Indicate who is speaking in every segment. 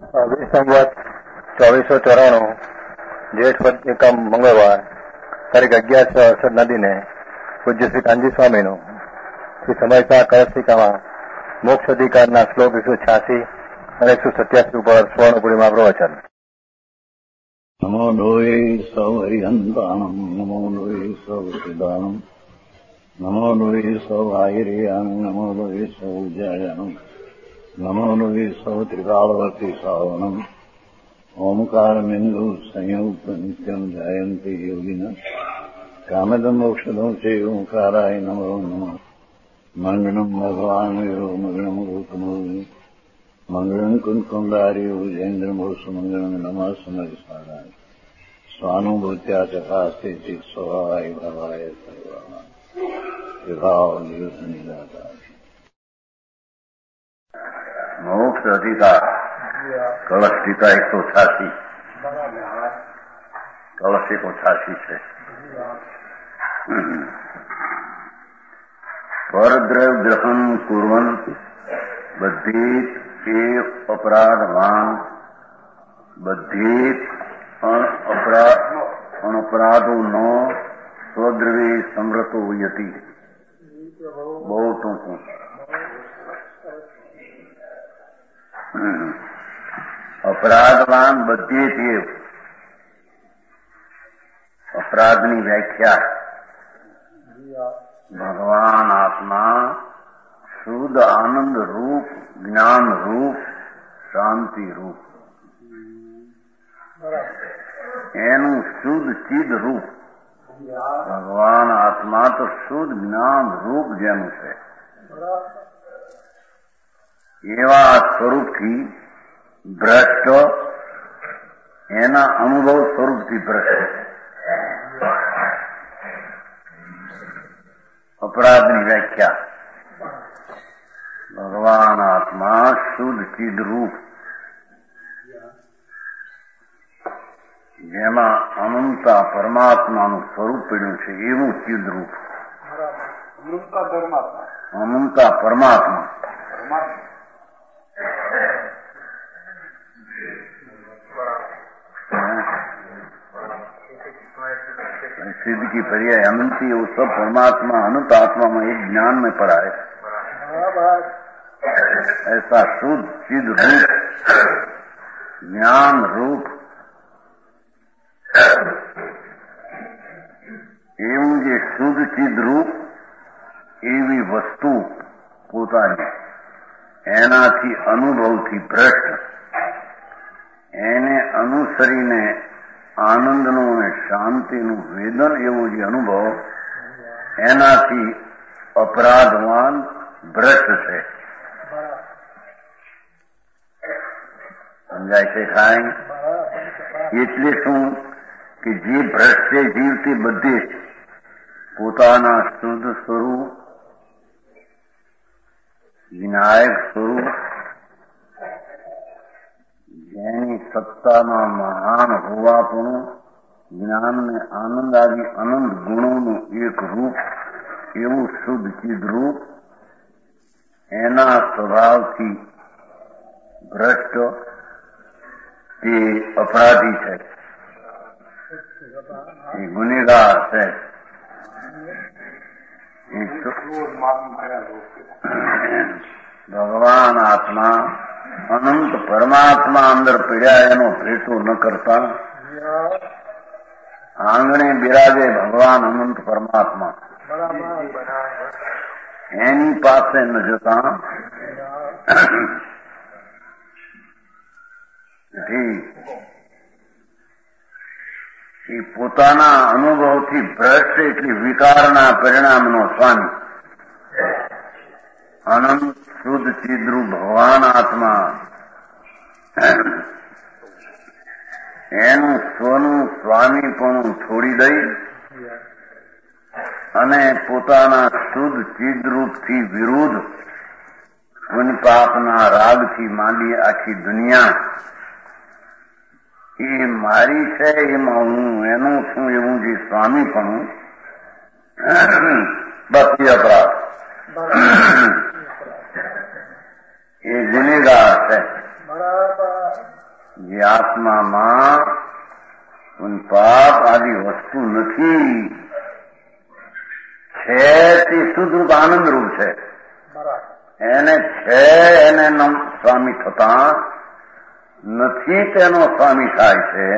Speaker 1: संवत 2494 जेठ वध एकम मंगलवार तारीख 11/68 नदीने पूज्य श्री कांजी स्वामीનું શ્રી સમયસા કળશિકામાં મોક્ષ અધિકારના શ્લોક 186 અને 187 ઉપર સ્વર્ણપુરીમાં પ્રવચન.
Speaker 2: નમો લોહે સૌ હરિહંતાણમ નમો લોહે સૌ સિદ્ધાણમ નમો લોહે સૌ આયર્યામ નમો લોહે સૌ જયામ નમો લોહે સૌ ત્રિકાળવતી સાવનમ ઓમકારમિંદુ સંયુક્ત નિત્યમ જયંતિ યોગિના કામદમ મોક્ષદમ સે ઓંકારાય નમો નમઃ. મંગળમ ભગવાન વિરો મંગળમ ગૌતમો મંગળમ કુંકુંડાર્યો જૈન્દ્રમોષ મંગળમ નમઃ સમયસારાય સ્વાનુભૂત્યા ચકાસ્તે ચિત સ્વભાવાય ભાવાય સર્વાય વિભાવ નિદાતા.
Speaker 3: મોક્ષ અધિકાર કળશ ટીકા 186 કળશ 186 છે. પરદ્રવ્ય ગ્રહણ કુર્વન બધી અપરાધવાન બધી અનપરાધોનો સ્વદ્રવ્ય સમૃતો યતિ. બહુ ટૂંકું. અપરાધવાન બધી ટેવ. અપરાધની વ્યાખ્યા ભગવાન આત્મા શુદ્ધ આનંદ રૂપ જ્ઞાન રૂપ શાંતિ રૂપ એનું શુદ્ધ ચિદ રૂપ ભગવાન આત્મા તો શુદ્ધ જ્ઞાન રૂપ જેનું છે એવા સ્વરૂપથી ભ્રષ્ટ એના અનુભવ સ્વરૂપથી ભ્રષ્ટ. अपराधनी व्याख्या भगवान आत्मा शुद्ध चिद रूप जेमा अनंता परमात्माનું સ્વરૂપ પડ્યું છે એવું ચિદ રૂપ. અનંતા પરમાત્મા सिद्ध की पर्याय अनंती वो सब परमात्मा अनंत आत्मा में एक ज्ञान में पड़ा है. ऐसा शुद्ध चिद रूप ज्ञान रूप एवं जे शुद्ध चिद रूप एवी वस्तु પોતાની એનાથી અનુભવથી ભ્રષ્ટ એને અનુસરીને આનંદનું અને શાંતિનું વેદન એવો જે અનુભવ એનાથી અપરાધવાન ભ્રષ્ટ છે. સમજાય છે ખાય? એટલે શું કે જે ભ્રષ્ટ છે જીવ તે બધે પોતાના શુદ્ધ સ્વરૂપ વિનાયક સ્વરૂપ જેની સત્તાના મહાન હોવાપણું જ્ઞાન ને આનંદ આદિ અનંત ગુણોનું એક રૂપ એવું શુદ્ધ ચિદ રૂપ એના સ્વભાવથી ભ્રષ્ટ તે અપરાધી છે, એ ગુનેગાર છે. ભગવાન આત્મા અનંત પરમાત્મા અંદર પીડ્યા એનો ભેટો ન કરતા આંગણે બિરાજે ભગવાન અનંત પરમાત્મા એની પાસે ન જતા એ પોતાના અનુભવથી ભ્રષ્ટ એટલે વિકારના પરિણામનો સ્વામી અનંત શુદ્ધ ચિદ્રુ ભગવાન આત્મા એનું સ્વનું સ્વામીપણું છોડી દઈ અને પોતાના શુદ્ધ ચિદ્રૂપથી વિરુદ્ધ પુન પાપના રાગથી માંડી આખી દુનિયા એ મારી છે એમાં હું એનું છું એવું જે સ્વામીપણું બસ એ અપરાધ એ ગુનેગાર છે. જે આત્મામાં પાપ આદિ વસ્તુ નથી, છે તે શુદ્ધ રૂપ આનંદ રૂપ છે. એને છે એને સ્વામી થતા નથી તેનો સ્વામી થાય છે.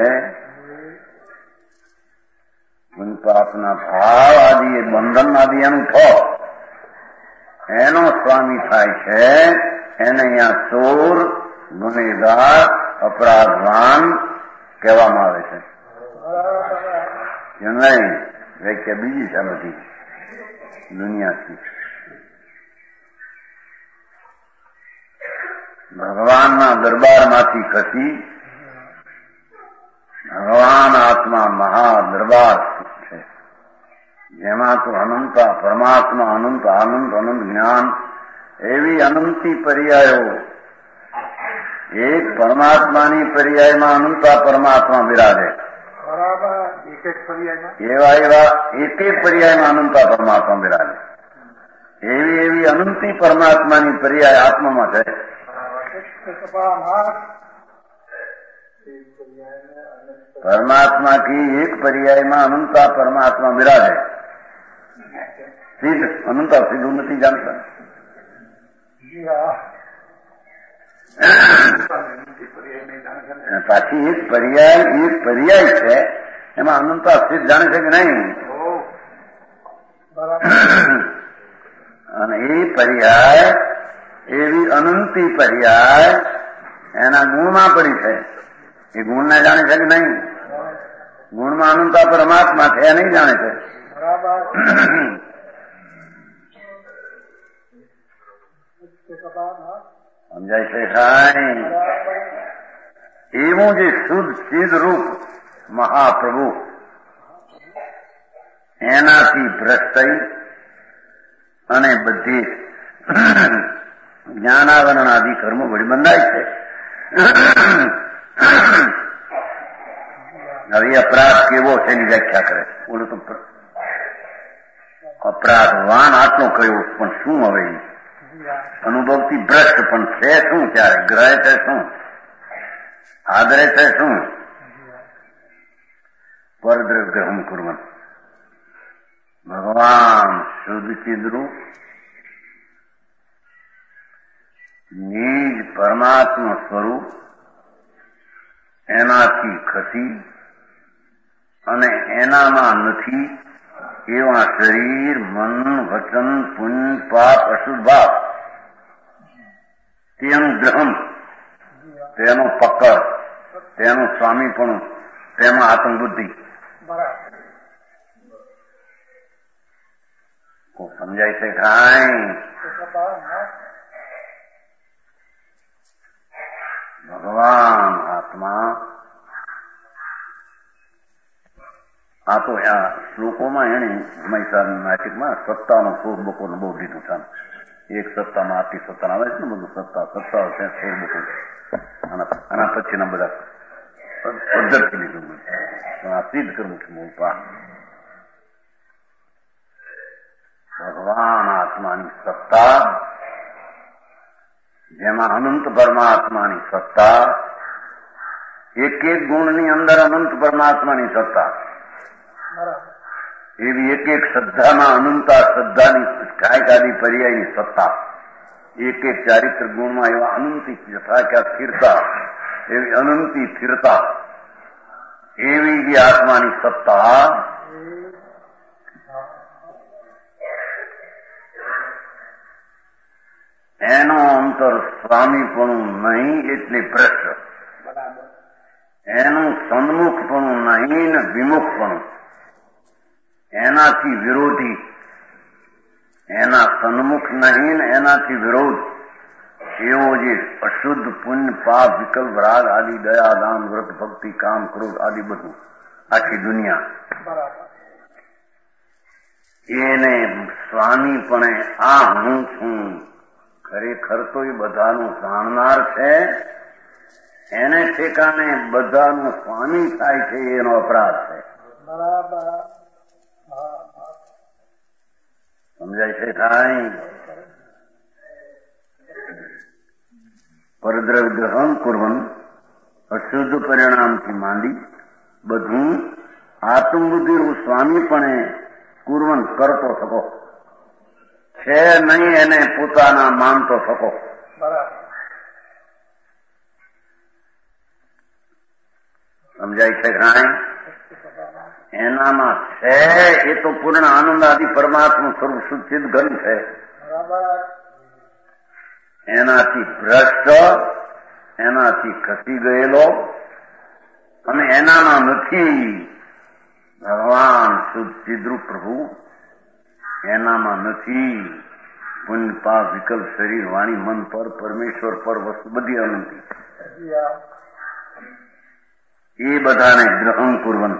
Speaker 3: પાપના ભાવ આદિ એ બંધન આદિ એનું થો એનો સ્વામી થાય છે. એને અહીંયા ચોર, ગુનેગાર, અપરાધવાન કહેવામાં આવે છે. નહીં વ્યાખ્યા બીજી છે બધી દુનિયાથી. ભગવાનના દરબારમાંથી ખસી ભગવાન આત્મા મહાદરબાર છે, જેમાં તો અનંતા પરમાત્મા અનંત આનંદ અનંત જ્ઞાન એવી અનંતી પર્યાયો, એક પરમાત્માની પર્યાયમાં અનંતા પરમાત્મા બિરાજે. એવા એક એક પર્યાયમાં અનંતા પરમાત્મા બિરાજે. એવી એવી અનંતી પરમાત્માની પર્યાય આત્મામાં છે. परमात्मा की एक पर्याय में अनंता परमात्मा विराजे. सिद्ध अनंता सिद्ध નથી જાણતા. પાછી એક પર્યાય છે એમાં અનંતા સિદ્ધ જાણે છે કે નહીં? અને એ પર્યાય એવી અનંતી પર્યાય એના ગુણમાં પડી છે. એ ગુણને જાણે છે કે નહીં? ગુણમાં અનંતા પરમાત્મા છે એ નહીં જાણે છે. સમજાય છે કાંઈ? એવું જે શુદ્ધ સિદ્ધ રૂપ મહાપ્રભુ એનાથી ભ્રષ્ટ થઈ અને બધી જ્ઞાનાવરણ આદિ કર્મો વળી બંધાય છે. હવે અપરાધ કેવો છે એની વ્યાખ્યા કરે. બોલો તો અપરાધવાન આટલો કયો, પણ શું હવે અનુભવથી ભ્રષ્ટ પણ છે શું? ત્યારે ગ્રહ છે શું? આદરે છે શું? પરદ્રવ્યહમ કુર્વન. ભગવાન શુદ્ધ ચિદ્રૂપ નિજ પરમાત્મા સ્વરૂપ એનાથી ખસી અને એનામાં નથી એવા શરીર, મન, વચન, પુણ્ય, પાપ, અશુદ્ધ ભાવ તેનું ગ્રહણ, તેનો પકડ, તેનું સ્વામીપણું, તેમાં આત્મબુદ્ધિ. સમજાય છે કાંઈ? ભગવાન આત્મા આ તો આ શ્લોકોમાં એને હંમેશા નાટકમાં સત્તાનો શોધ બકોને બહુ લીધું છે. એક સત્તામાં આટલી સત્તા આવે છે ને, બધું સત્તા છે શોધ બકો. આના પછીના બધા પદ્ધતિ લીધું આ સિદ્ધ કરવું છે. ભગવાન આત્માની સત્તા, જેમાં અનંત પરમાત્માની સત્તા, એક એક ગુણની અંદર અનંત પરમાત્માની સત્તા, એવી એક એક શ્રદ્ધામાં અનંતા શ્રદ્ધાની કાયક આદિ પર્યાયની સત્તા, એક એક ચારિત્ર ગુણમાં એવા અનંતી યથાખ્યા સ્થિરતા, એવી અનંતી સ્થિરતા, એવી જે આત્માની સત્તા એનો અંતર સ્વામીપણું નહીં એટલે ભ્રષ્ટ, એનું સન્મુખપણું નહીં ને વિમુખપણું, એનાથી વિરોધી, એના સન્મુખ નહીં ને એનાથી વિરોધ એવો જે અશુદ્ધ પુણ્ય, પાપ, વિકલ્પ, રાગ આદિ, દયા, દાન, વ્રત, ભક્તિ, કામ, ક્રોધ આદિ બધું આખી દુનિયા એને સ્વામીપણે આ હું છું ખરેખર તો એ બધાનું જાણનાર છે, એને ઠેકાણે બધાનું સ્વામી થાય છે એનો અપરાધ છે. સમજાય છે કાંઈ? પરદ્રવ્યહમ કુર્વન અશુદ્ધ પરિણામથી માંડી બધું આત્મબુદ્ધિનું સ્વામીપણે કુર્વન કરતો થકો છે નહીં, એને પોતાના માનતો થકો. સમજાય છે કાંઈ? એનામાં છે એ તો પૂર્ણ આનંદ આદિ પરમાત્મા સ્વરૂપ સુચિત ઘન છે. એનાથી ભ્રષ્ટ, એનાથી ખસી ગયેલો અને એનામાં નથી ભગવાન સુચિદ્રૂપ પ્રભુ, એનામાં નથી પુણ્ય પાપ વિકલ્પ શરીર વાણી મન પર પરમેશ્વર પર વસ્તુ બધી અનંતી એ બધાને ગ્રહણ પૂર્વન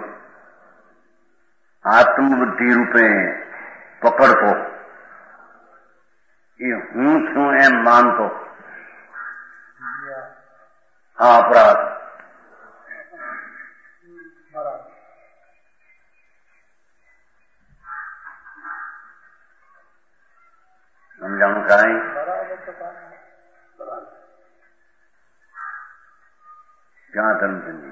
Speaker 3: આત્મબુદ્ધિ રૂપે પકડતો, એ હું છું એમ માનતો આ અપરાધ. સમજાણું કાંઈ? ક્યાં ધર્મચંદી?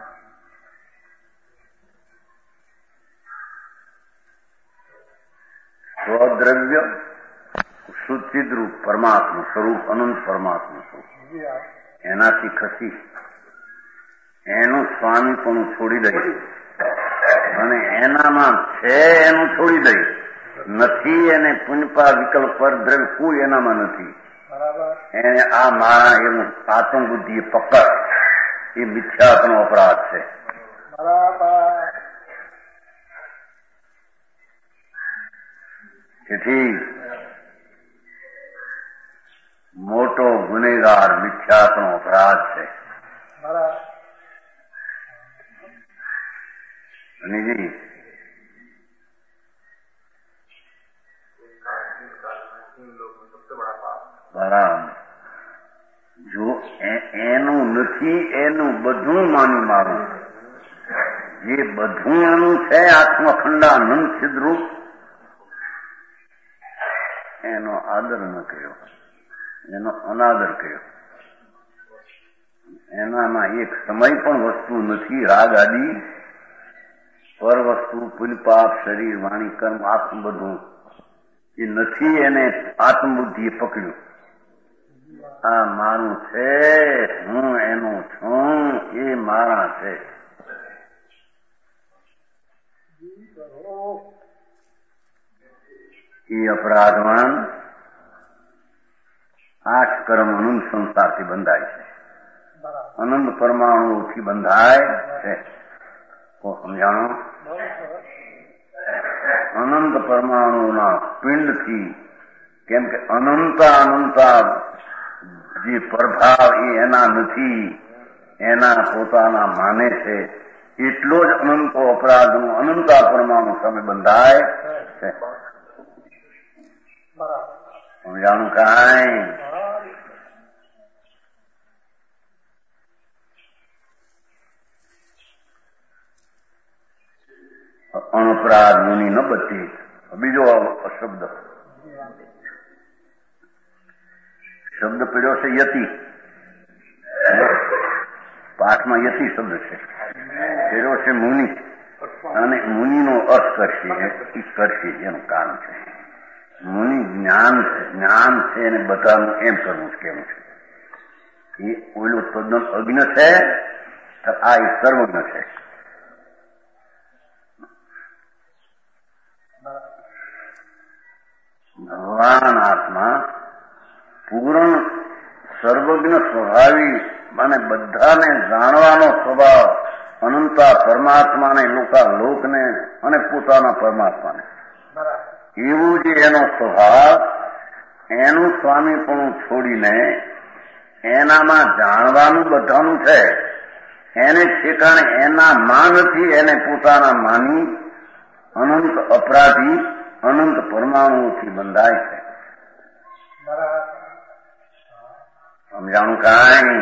Speaker 3: સ્વદ્રવ્ય સુચિદ્રૂપ પરમાત્મા સ્વરૂપ, અનંત પરમાત્મા સ્વરૂપ, એનાથી ખસી એનું સ્વામીપણું છોડી દઈ અને એનામાં છે એનું છોડી દઈ, નથી એને પુણ્યપા વિકલ્પ પર દ્રવ્ય કોઈ એનામાં નથી, એને આ મારા એવું આત્મબુદ્ધિ પકડ, એ મિથ્યાત્વનો અપરાધ છે. તેથી મોટો ગુનેગાર મિથ્યાત્વનો અપરાધ છે. અનિજી બરાબર. જો એનું નથી એનું બધું માની મારું, જે બધું એનું છે આત્મખંડાનંદ સિદ્ધરૂપ, એનો આદર ન કર્યો, એનો અનાદર કર્યો. એનામાં એક સમય પણ વસ્તુ નથી, રાગ આદિ પર વસ્તુ પુલપાપ શરીર વાણી કર્મ આત્મ બધું એ નથી, એને આત્મબુદ્ધિએ પકડ્યું. આ મારું છે, હું એનું છું, એ મારા છે. એ અપરાધવાન 8 કર્મ અનંત સંસારથી બંધાય છે, અનંત પરમાણુથી બંધાય છે. સમજાણો? અનંત પરમાણુના પિંડથી, કેમ કે અનંતા જે પ્રભાવ એ એના નથી, એના પોતાના માને છે, એટલો જ અનંતો અપરાધનો અનંતા પરમાણુ સામે બંધાય છે. સમજાણું કાંઈ? અનપરાધ મુનિ ન બચી. બીજો શબ્દ પીડ્યો છે યતિ. પાઠમાં યતિ શબ્દ છે, પીડ્યો છે મુનિ, અને મુનિનો અર્થ કરશે એનું કારણ છે. મુનિ જ્ઞાન છે એને બધાનું એમ કરવું છે, કેવું છે એ ઓલું તદ્દન અજ્ઞ છે, આ એ સર્વજ્ઞ છે. ભગવાન આત્મા પૂર્ણ સર્વજ્ઞ સ્વભાવી અને બધાને જાણવાનો સ્વભાવ, અનંતા પરમાત્માને લોકને અને પોતાના પરમાત્માને, એવું જે એનો સ્વભાવ, એનું સ્વામીપણું છોડીને એનામાં જાણવાનું બધાનું છે, એને ઠેકાણે એના માનથી એને પોતાના માની અનંત અપરાધી અનંત પરમાણુઓથી બંધાય છે. સમજાણું કાંઈ?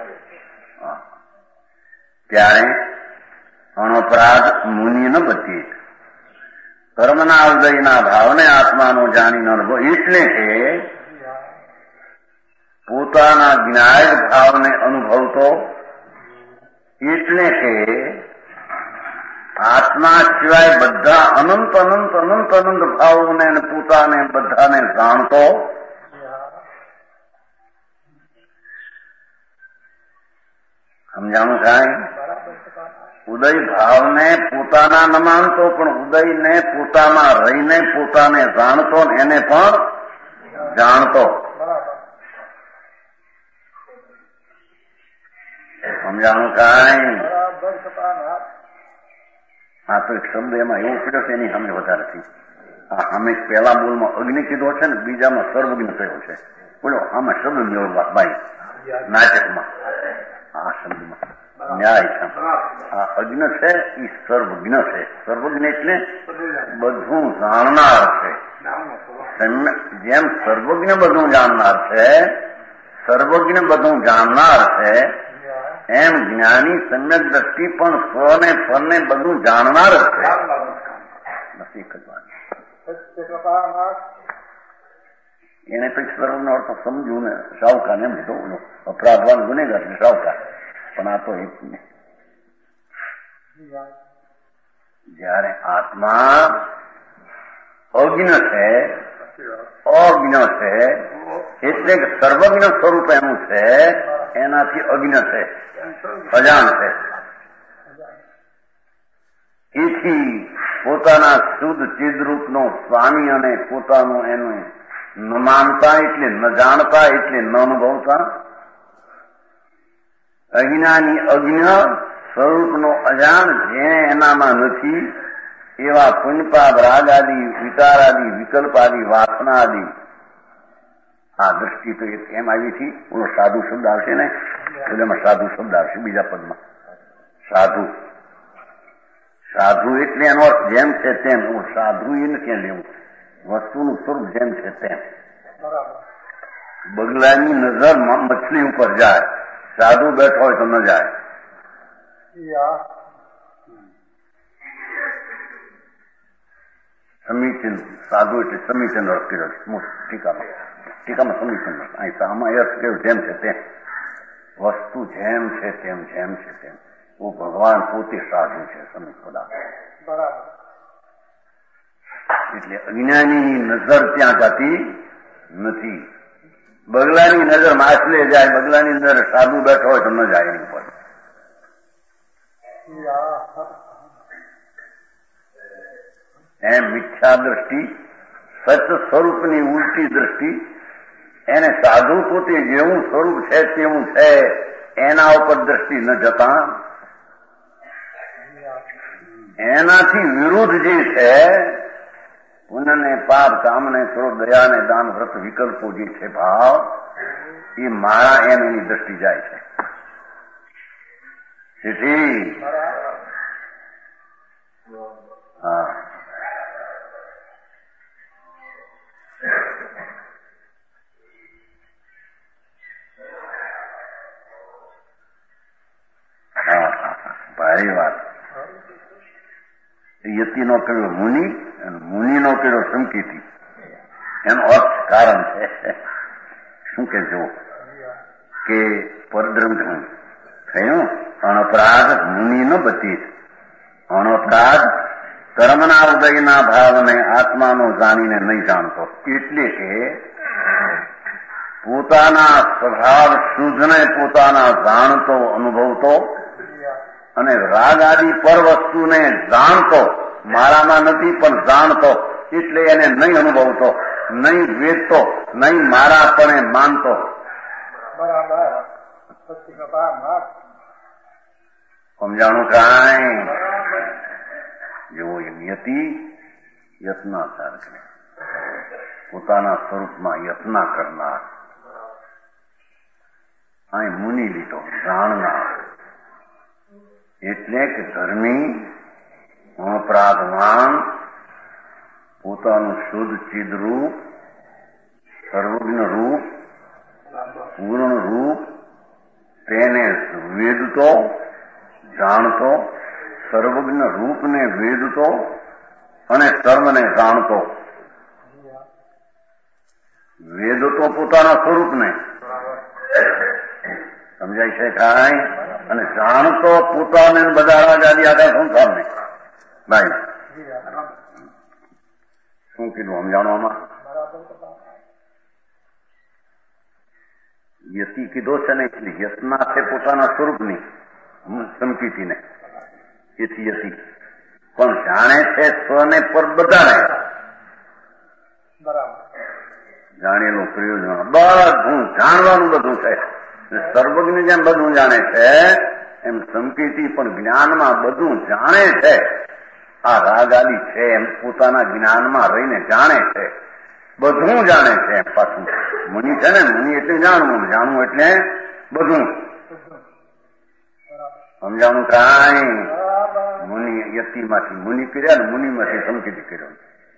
Speaker 3: ત્યારે અનપરાધ મુનિ ન બચી. કર્મના ઉદયના ભાવને આત્માનો જાણીને અનુભવ, એટલે કે પોતાના જ્ઞાય ભાવને અનુભવતો એટલે કે આત્મા સિવાય બધા અનંત અનંત અનંત અનંત ભાવોને અને પોતાને બધાને જાણતો સમજાણું થાય. ઉદય ભાવને પોતાના ન માનતો પણ ઉદયને પોતામાં રહીને પોતાને જાણતો ને એને પણ જાણતો. સમજાણું કાંઈ? હા તો એક શબ્દ એમાં એવો પડ્યો છે એની સામે વધારે થી. હા અમે પહેલા બોલમાં અગ્નિ કીધો છે ને બીજામાં સર્વજ્ઞ કયો છે. બોલો આમાં શબ્દ મેળવવા બાઈ નાટકમાં આ શબ્દમાં ન્યાય છે. આ અજ્ઞ છે એ સર્વજ્ઞ છે. સર્વજ્ઞ એટલે બધું જાણનાર છે. જેમ સર્વજ્ઞ બધું જાણનાર છે, સર્વજ્ઞ બધું જાણનાર છે, એમ જ્ઞાની સમ્યક દ્રષ્ટિ પણ સ્વને ફરને બધું જાણનાર જ છે. બસ એક જ વાત. એને પછી સર્વનો અર્થ સમજ્યું ને શાહુકાર એમ લીધો અપરાધવાન ગુનેગાર એટલે શાહુકાર. પણ આ તો એક જયારે આત્મા અજ્ઞ છે, અજ્ઞ છે એટલે કે સર્વજ્ઞ સ્વરૂપ એનું છે, એનાથી અજ્ઞ છે, અજાણ છે. એથી પોતાના શુદ્ધ ચિદરૂપનો સ્વામી અને પોતાનું એનું ન માનતા એટલે ન જાણતા એટલે ન અનુભવતા, અજ્ઞાની અજ્ઞ સ્વરૂપનો અજાણ જેને એનામાં નથી એવા પુણ્યપાપ રાગાદી વિકારાદી વિકલ્પાદી વાસનાદી આ દ્રષ્ટિ તો એમ આવી હતી. ઓલો સાધુ શબ્દ આવશે ને એમાં સાધુ શબ્દ આવશે બીજા પદમાં. સાધુ સાધુ એટલે એનો અર્થ જેમ છે તેમ. સાધુ એ નથી લેવું, વસ્તુનું સ્વરૂપ જેમ છે તેમ. બગલાની નજર મછલી ઉપર જાય, સાધુ બેઠો હોય તો ન જાય. સમીચીન સાધુ એટલે સમીચીન અર્થ કર્યો ટીકામાં સમીચીન અર્થ. અહીં આમાં એ અર્થ કર્યો જેમ છે તેમ. વસ્તુ જેમ છે તેમ, જેમ છે તેમ. वो ભગવાન પોતે સાધુ છે. સમીપ પદાર્થ એટલે અજ્ઞાનીની નજર ત્યાં જતી નથી. બગલાની નજર માછલે જાય, બગલાની નજર સાધુ બેઠો હોય તો ન જાય એની ઉપર. એમ મિથ્યા દ્રષ્ટિ, સત્ય સ્વરૂપની ઉલટી દ્રષ્ટિ, એને સાધુ પોતે જેવું સ્વરૂપ છે તેવું છે એના ઉપર દ્રષ્ટિ ન જતા એનાથી વિરુદ્ધ જે છે પુણ્યને પાપ કામને ક્રોધ દયાને દાન વ્રત વિકલ્પો જે છે ભાવ એ મારા એમ એની દ્રષ્ટિ જાય છે. તેથી હા ભારી વાત. યતિનો કર્યો મુનિ અને મુનિનો કર્યો સંકેતી. એનો અર્થ કારણ છે શું કે જો કે પરદ્રમ થયું અનપરાધ મુનિ ન બતી. અનપરાધ કર્મના ઉદયના ભાવને આત્માનો જાણીને નહીં જાણતો. એટલે કે પોતાના સ્વભાવ શુદ્ધને પોતાના જાણતો અનુભવતો અને રાગ આદિ પર વસ્તુને જાણતો, મારામાં નથી પણ જાણતો, એટલે એને નહીં અનુભવતો, નહીં વેચતો, નહીં મારા પણ માનતો. સમજાણું કાંઈ? જેવો યતિ યત્નાચાર કરે, પોતાના સ્વરૂપમાં યત્ના કરનાર. અહીં મુનિ લીધો જાણનાર. એટલે કે ધર્મી અપરાધવાન પોતાનું શુદ્ધ ચિદરૂપ સર્વજ્ઞ રૂપ પૂર્ણ રૂપ તેને વેદતો જાણતો, સર્વજ્ઞ રૂપને વેદતો અને સર્વને જાણતો. વેદતો પોતાના સ્વરૂપને સમજાય છે કાંઈ? અને જાણતો પોતાને બધા રાજાદી આખા સંસારને. ભાઈ શું કીધું સમજાણવામાં? યતિ કીધો છે ને એટલે યતના છે પોતાના સ્વરૂપની સમકીતીને, એથી યતિ પણ જાણે છે સ્વને પર બધાને. જાણેલું પ્રયોજન બધું જાણવાનું બધું છે. સર્વજ્ઞ જેમ બધું જાણે છે એમ સમકીતી પણ જ્ઞાનમાં બધું જાણે છે. આ રાગ આદિ છે એમ પોતાના જ્ઞાનમાં રહીને જાણે છે, બધું જાણે છે. પાછું મુનિ છે ને, મુનિ એટલે જાણવું, જાણવું એટલે બધું સમજાણું. કાંઈ મુનિ યતિમાંથી મુનિ કર્યા ને મુનિમાંથી સમકીતી કર્યો.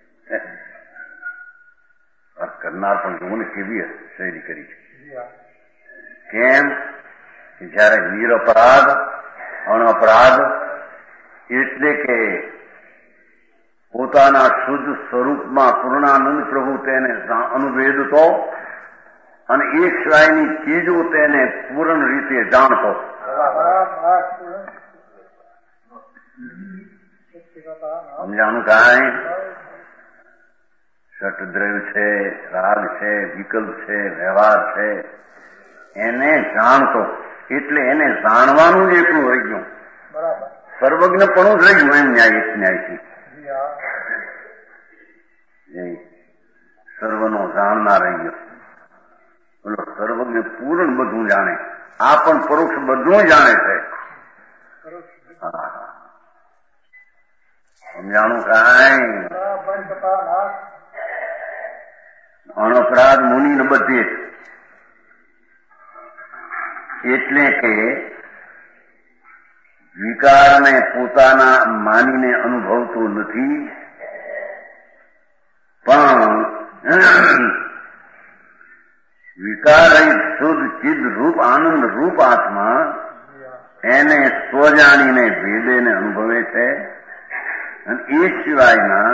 Speaker 3: કરનાર પણ જોવું ને કેવી શૈલી કરી છે. કેમ? જયારે નિરપરાધ અનપરાધ એટલે કે પોતાના શુદ્ધ સ્વરૂપમાં પૂર્ણાનંદ પ્રભુ તેને અનુભેદતો અને એ સિવાયની ચીજો તેને પૂર્ણ રીતે જાણતો. સમજાણું કાંઈ? ષટદ્રવ્ય છે, રાગ છે, વિકલ્પ છે, વ્યવહાર છે, એને જાણતો એટલે એને જાણવાનું જ એટલું રહી ગયું. સર્વજ્ઞ પણ જ રહી ગયું એમ ન્યાયથી. સર્વનો જાણનાર રહી ગયો. બોલો સર્વજ્ઞ પૂર્ણ બધું જાણે, આ પણ પરોક્ષ બધું જાણે છે. સમજાણું કાંઈ? અનપરાધ મુનિ ને બધે એટલે કે વિકારને પોતાના માનીને અનુભવતું નથી, પણ વિકારહિત શુદ્ધ ચિદ રૂપ આનંદ રૂપ આત્મા એને સ્વજાણીને ભેદેને અનુભવે છે. અને એ સિવાયના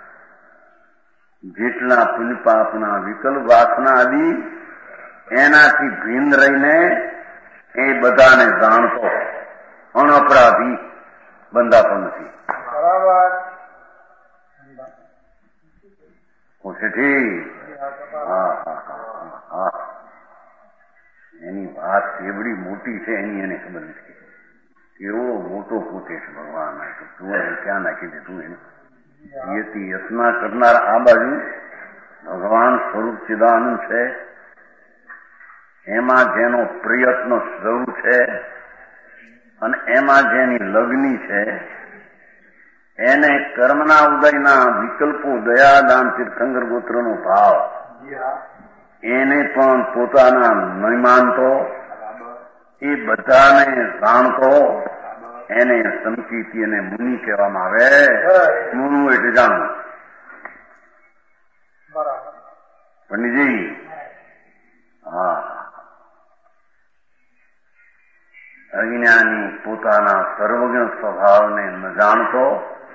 Speaker 3: જેટલા પુલપાપના વિકલ્પ વાસના આદિ એનાથી ભિન્ન રહીને એ બધાને જાણતો અનપરાધી બંધાતો નથી. એની વાત કેવડી મોટી છે એની એને ખબર નથી. કેવો મોટો પોતે છે ભગવાન. તું ક્યાં નાખી દે તું એને યત્ના કરનાર આ બાજુ ભગવાન સ્વરૂપ ચિદાનંદ છે, એમાં જેનો પ્રયત્ન સ્વરૂપ છે અને એમાં જેની લગ્ની છે એને કર્મના ઉદયના વિકલ્પો દયા દાન તીર્થંકર ગોત્રનો ભાવ એને પણ પોતાના નહીં માનતો, એ બધાને જાણતો, એને સમકીતી અને મુનિ કહેવામાં આવે. મુનુ એટલે જાણવું. પંડિતજી અજ્ઞાની પોતાના સર્વજ્ઞ સ્વભાવને ન જાણતો,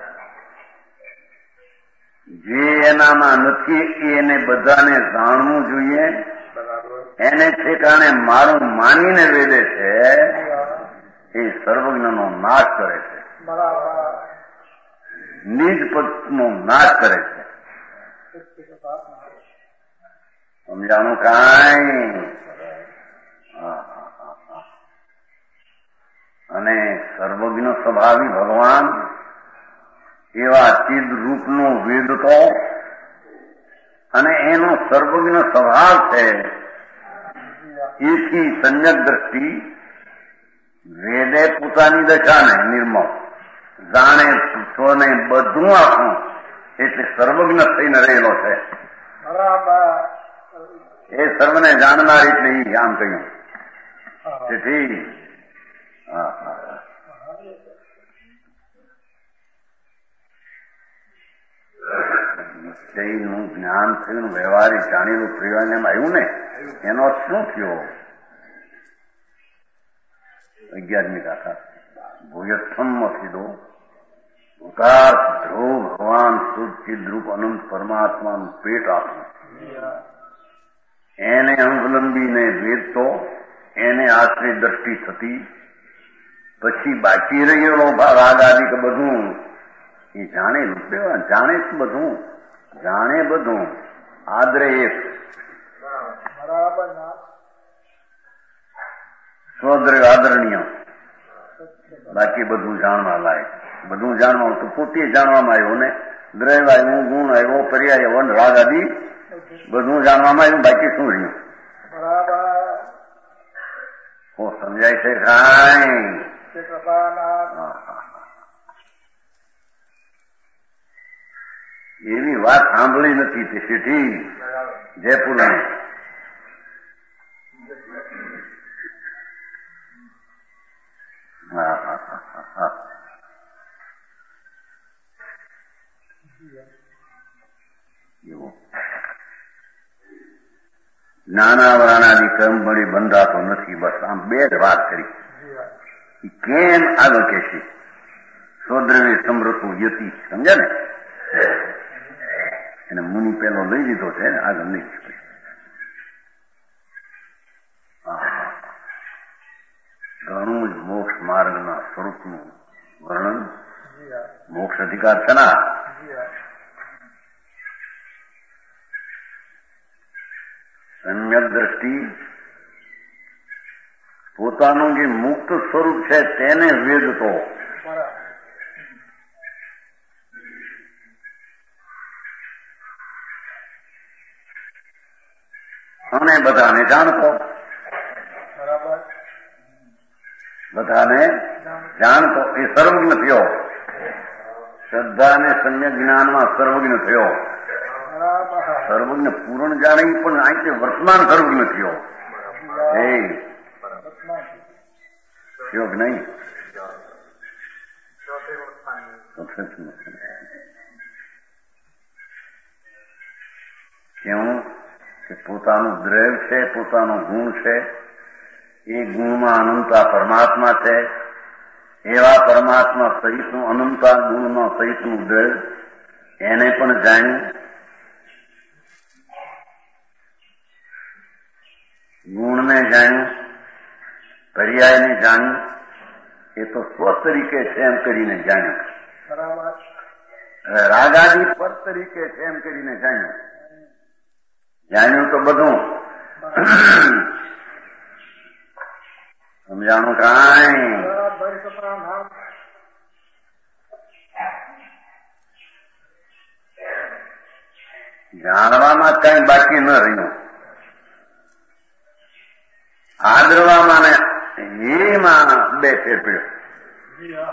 Speaker 3: જે એનામાં નથી એને બધાને જાણવું જોઈએ, એને ઠેકાણે મારું માનીને વેદે છે, એ સર્વજ્ઞનો નાશ કરે છે, નિજ પદનો નાશ કરે છે. સમજાણું કાંઈ? અને સર્વજ્ઞ સ્વભાવી ભગવાન એવા ચિદ રૂપનો વેદતો અને એનો સર્વજ્ઞ સ્વભાવ છે. એથી સંયક દ્રષ્ટિ વેદે પોતાની દશાને નિર્મળ જાણે સ્વને બધું આખું એટલે સર્વજ્ઞ થઈને રહેલો છે. એ સર્વને જાણનાર એટલે એ આમ કહ્યું. તેથી નિશ્ચયનું જ્ઞાન થયું, વ્યવહારિક જાણેલું પ્રયોજન એમ આવ્યું ને, એનો શું થયો? 11મી ગાથા ભૂયસ્થમ કીધો ઉકાર ધ્રુવ ભગવાન શુદ્ધ ચિદ્રૂપ અનંત પરમાત્માનું પેટ આપ્યું, એને અવલંબીને વેદતો, એને આશ્રિત દ્રષ્ટિ થતી, પછી બાકી રહેલો રાગ આદિ કે બધું એ જાણે જાણે જ બધું, જાણે બધું, આદરે એક સ્વદ્રવ્ય આદરણીય, બાકી બધું જાણવા લાયક. બધું જાણવા તો પોતે જાણવામાં આવ્યો ને, દ્રવ્ય આવ્યું, ગુણ આવ્યો, પર્યાય વન રાગ આદિ બધું જાણવામાં આવ્યું, બાકી શું રહ્યું? સમજાય છે કાંઈ? એવી વાત સાંભળી નથી તે શેઠી જયપુરની. નાના વરાણાની કર્મ મળી બંધાતો નથી. બસ આમ બે જ વાત કરી. કેમ આગળ કે છે સ્વદ્રવ્ય સમૃદ્ધ યતિ, સમજ્યા ને? એને મુનિ પેલો લઈ લીધો છે ને, આગળ નહીં. ઘણું જ મોક્ષ માર્ગના સ્વરૂપનું વર્ણન, મોક્ષ અધિકાર છે ના. સમ્યક દ્રષ્ટિ પોતાનું જે મુક્ત સ્વરૂપ છે તેને વેદતો, અને બધાને જાણતો, બધાને જાણતો એ સર્વજ્ઞ થયો. શ્રદ્ધા અને સમ્યક જ્ઞાનમાં સર્વજ્ઞ થયો. સર્વજ્ઞ પૂર્ણ જાણે પણ અહીંથી વર્તમાન સર્વજ્ઞ થયો. એ યોગ નહીં. કેવું કે પોતાનું દ્રવ્ય છે, પોતાનો ગુણ છે, એ ગુણમાં અનંતા પરમાત્મા છે. એવા પરમાત્મા સહિતનું અનંતા ગુણમાં સહિતનું દ્રવ્ય એને પણ જાણ્યું. ગુણને જાણ્યું, પર્યાયને જાણ્યું. એ તો સ્વ તરીકે છે એમ કરીને જાણ્યું. રાગાદી પર તરીકે છે એમ કરીને જાણ્યું. જાણ્યું તો બધું સમજાણું કાંઈ? જાણવામાં કઈ બાકી ન રહ્યું. આદરવામાં ને એમાં બે ફેર પડ્યો.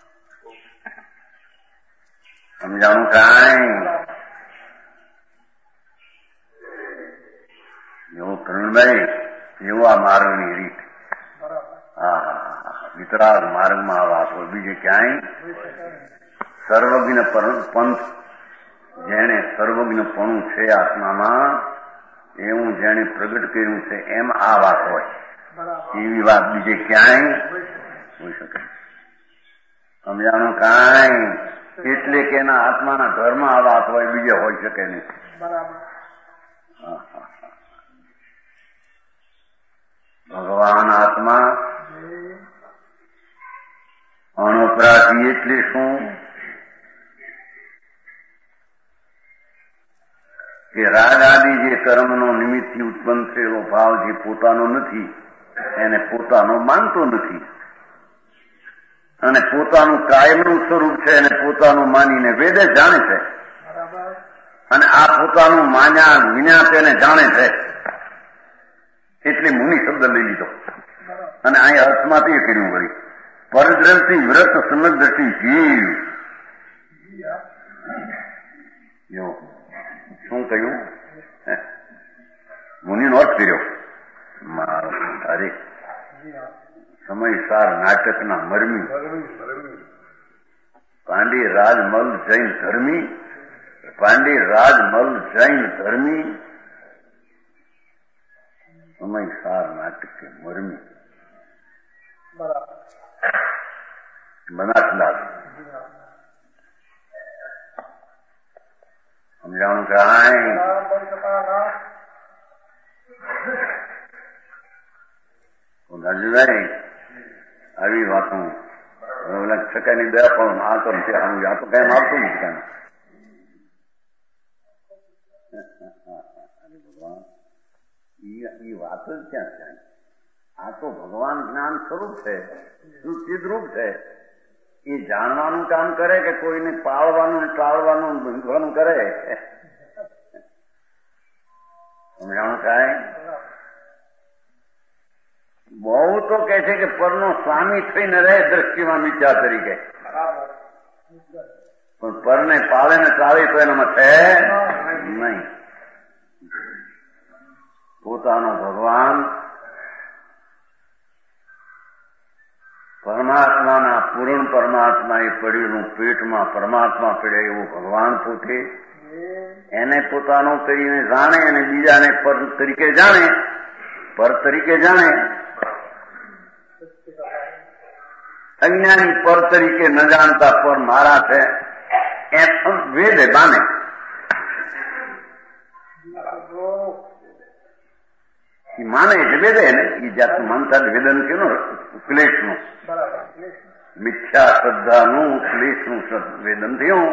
Speaker 3: સમજાણું કાંઈ? એવું પ્રવીણભાઈ, એવું આ માર્ગની રીત. વિતરાગ માર્ગમાં આ વાત હોય, બીજે ક્યાંય. સર્વજ્ઞ પંથ, જેને સર્વજ્ઞપણું છે આત્મામાં, એવું જેને પ્રગટ કર્યું છે એમ આ વાત હોય. એવી વાત બીજે ક્યાંય હોઈ શકે. સમજાણું કાંઈ? એટલે કે એના આત્માના ઘરમાં આ વાત હોય, બીજે હોઈ શકે નહીં. ભગવાન આત્મા અણુપરાધી એટલે શું? કે રાગ આદિ જે કર્મનો નિમિત્તથી ઉત્પન્ન થયેલો ભાવ જે પોતાનો નથી, એને પોતાનો માનતો નથી, અને પોતાનું કાયમનું સ્વરૂપ છે એને પોતાનું માનીને વેદે જાણે છે, અને આ પોતાનું માન્યા વિના તેને જાણે છે. એટલે મુનિ શબ્દ લઈ લીધો. અને અહીં અર્થમાં તે કર્યું વળી, પરદ્રષ્ટિ વ્રત સમદ્રષ્ટિ જીવ. શું કહ્યું? મુનિનો અર્થ કર્યો. અરે સમયસાર નાટકના મરમી પાંડે રાજમલ જૈન ધર્મી, પાંડે રાજમલ જૈન ધર્મી, સમયસાર નાટક કે મરમી બનાસલાલ. સમજાણું કાંઈ? રાજુભાઈ આવી વાતો છકાની બે પણ આ તો નથી આવું, આ તો કઈ આવતું નથી કાંઈ. ભગવાન એ વાત જ ક્યાં છે? આ તો ભગવાન જ્ઞાન સ્વરૂપ છે, ચિદરૂપ છે. એ જાણવાનું કામ કરે કે કોઈને પાળવાનું ટાળવાનું બંધવાનું કરે? સમજાણું થાય? બહુ તો કે છે કે પરનો સ્વામી થઈને રહે દ્રષ્ટિમાં મિથ્યા તરીકે, પણ પરને પાળે ને ચાલે તો એનામાં છે નહીં. પોતાનો ભગવાન પરમાત્માના પૂર્ણ પરમાત્મા એ પડેલું પેટમાં પરમાત્મા પડે એવું ભગવાન પોતે એને પોતાનો કરીને જાણે અને બીજાને પર તરીકે જાણે, પર તરીકે જાણે. અજ્ઞાની પર તરીકે ન જાણતા પર મારા છે એમ વેદે બાને. માને એટલે વેદે ને એ જાતનું માનતા વેદન કે ક્લેશનું મિથ્યા શ્રદ્ધાનું ક્લેશનું વેદન થયું.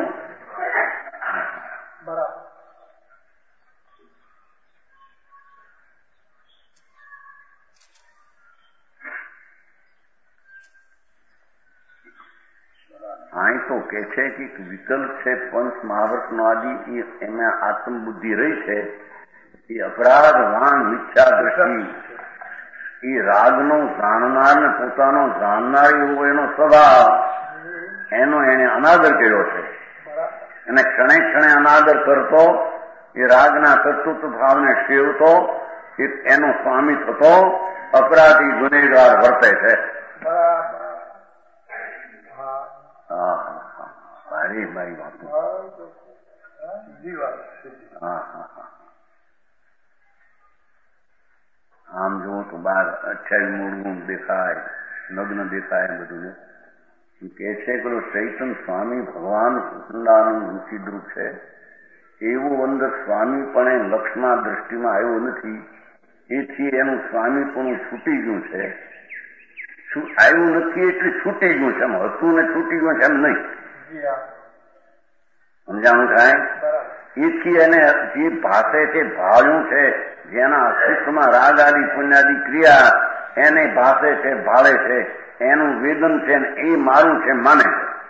Speaker 3: અહીં તો કે છે કે વિકલ્પ છે પંચ મહાવર્તનો આદિ એમાં આત્મબુદ્ધિ રહી છે. એ અપરાધ વાણ મિથ્યા દ્રષ્ટિ એ રાગનો જાણનાર ને પોતાનો જાણનાર એવો એનો સ્વભાવ, એનો એને અનાદર કર્યો છે. અને ક્ષણે ક્ષણે અનાદર કરતો એ રાગના કર્તૃત્વ ભાવને સેવતો એનો સ્વામી થતો અપરાધી ગુનેગાર વર્તે છે. મારી મારી વાતો આમ જુઓ તો બહાર અઠ્યાવી મૂળવું દેખાય, નગ્ન દેખાય બધું. કે છે પેલો ચૈતન સ્વામી ભગવાન કુંડાનું રુચિદ્રુપ છે એવું અંદર સ્વામી પણ લક્ષમાં દ્રષ્ટિમાં આવ્યું નથી. એથી એનું સ્વામી પણ છૂટી ગયું છે. આવ્યું નથી એટલે છૂટી ગયું છે. એમ હતું ને છૂટી ગયું છે એમ નહીં. સમજાણું થાય? એથી એને જે ભાષે છે ભાળ્યું છે, જેના અસ્તિત્વમાં રાગ આદિ પુણ્યાદિ ક્રિયા એને ભાષે છે ભાળે છે, એનું વેદન છે ને એ મારું છે માને.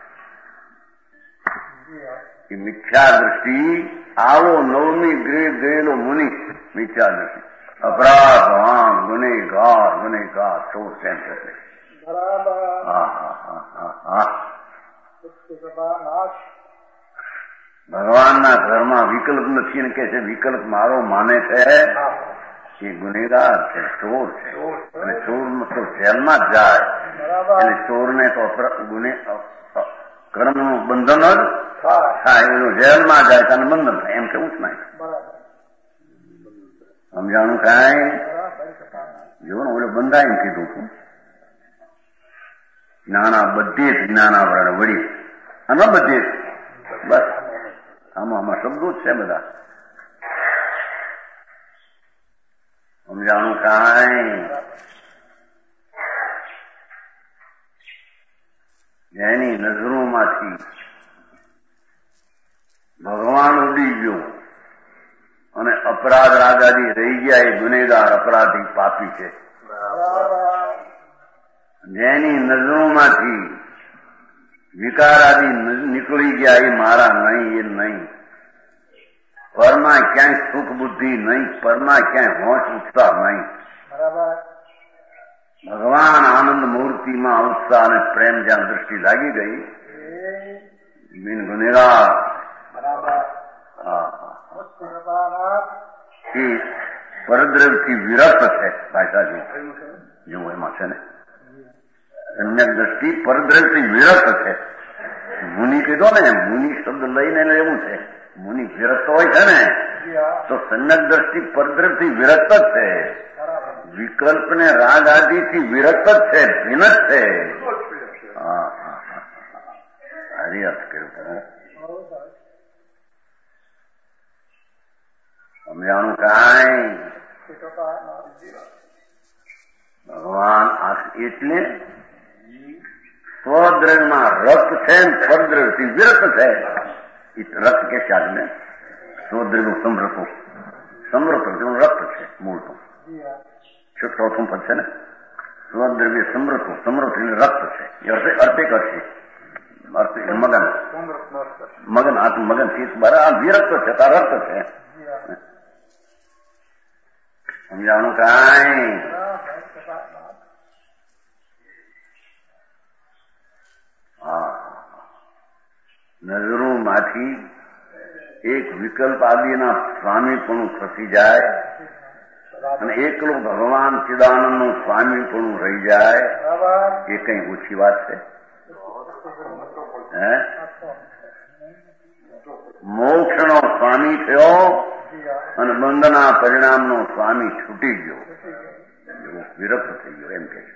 Speaker 3: એ મિથ્યા દ્રષ્ટિ આવો નવમી ગ્રેડ ગયેલો મુનિ મિથ્યા દ્રષ્ટિ અપરાધ વાણ ગુનેગાર ગુનેગાર ચોર તેમ થશે. ભગવાનના ઘરમાં વિકલ્પ નથી ને કે છે વિકલ્પ મારો માને છે એ ગુનેગાર છે, ચોર છે. અને ચોર તો જેલમાં જ જાય. એટલે ચોરને તો કર્મનું બંધન જ થાય. એનું જેલમાં જાય તેને બંધન થાય એમ કેવું જ નહીં. સમજાણું કાંઈ? જો ને ઓલે બંધાય એમ કીધું છું. જ્ઞાના બધે જ જ્ઞાનાવરણ વળી અને બધે જ બસ આમાં શબ્દો જ છે બધા. સમજાણું કાંઈ? જેની નજરોમાંથી ભગવાન ઉડી ગયો અને અપરાધ રાગાદી રહી ગયા એ ગુનેગાર અપરાધી પાપી છે. જેની નજરોમાંથી વિકાર આદિ નીકળી ગયા એ મારા નહીં, એ નહીં. પરમાં ક્યાંય સુખ બુદ્ધિ નહીં, પરમાં ક્યાંય હોશ ઉત્સાહ નહીં. ભગવાન આનંદ મૂર્તિમાં ઉત્સાહ અને પ્રેમ જ્યાં દ્રષ્ટિ લાગી ગઈ બિન ગુનેગાર એ પરદ્રવથી વિરત છે. ભાષા જેવું એમાં છે ને અન્ય દ્રષ્ટિ પરદ્રવથી વિરત છે. મુનિ કીધો ને મુનિ શબ્દ લઈને એવું છે. મુનિ વિરત હોય છે ને તો સન્યક દ્રષ્ટિ પરદ્રવથી વિરત જ છે. વિકલ્પ ને રાગ આદિથી વિરત જ છે, ભિન્ન જ છે. હરી અર્થ કર્યું. સમજાણું કાંઈ? ભગવાન એટલે સ્વદ્રવ્યમાં રક્ત છે ને પરદ્રવ્યથી વિરક્ત છે. રક્ત કે ત્યાગને સ્વદ્રવ્ય સમૃત રક્ત છે મૂળ તો ચોથું પદ છે ને સ્વદ્રવ્ય સમૃત રક્ત છે એ અર્થે કરશે મગન આત્મ મગન થી બરા વિરક્ત છે તાર રક્ત છે. સમજાવવાનું કાંઈ નજરોમાંથી એક વિકલ્પ આદિના સ્વામીપણું ખસી જાય અને એકલું ભગવાન ચિદાનંદનું સ્વામીપણું રહી જાય એ કઈ ઓછી વાત છે? મોક્ષનો સ્વામી થયો અને બંધના પરિણામનો સ્વામી છૂટી ગયો, વિરક્ત થઈ ગયો એમ કે છે.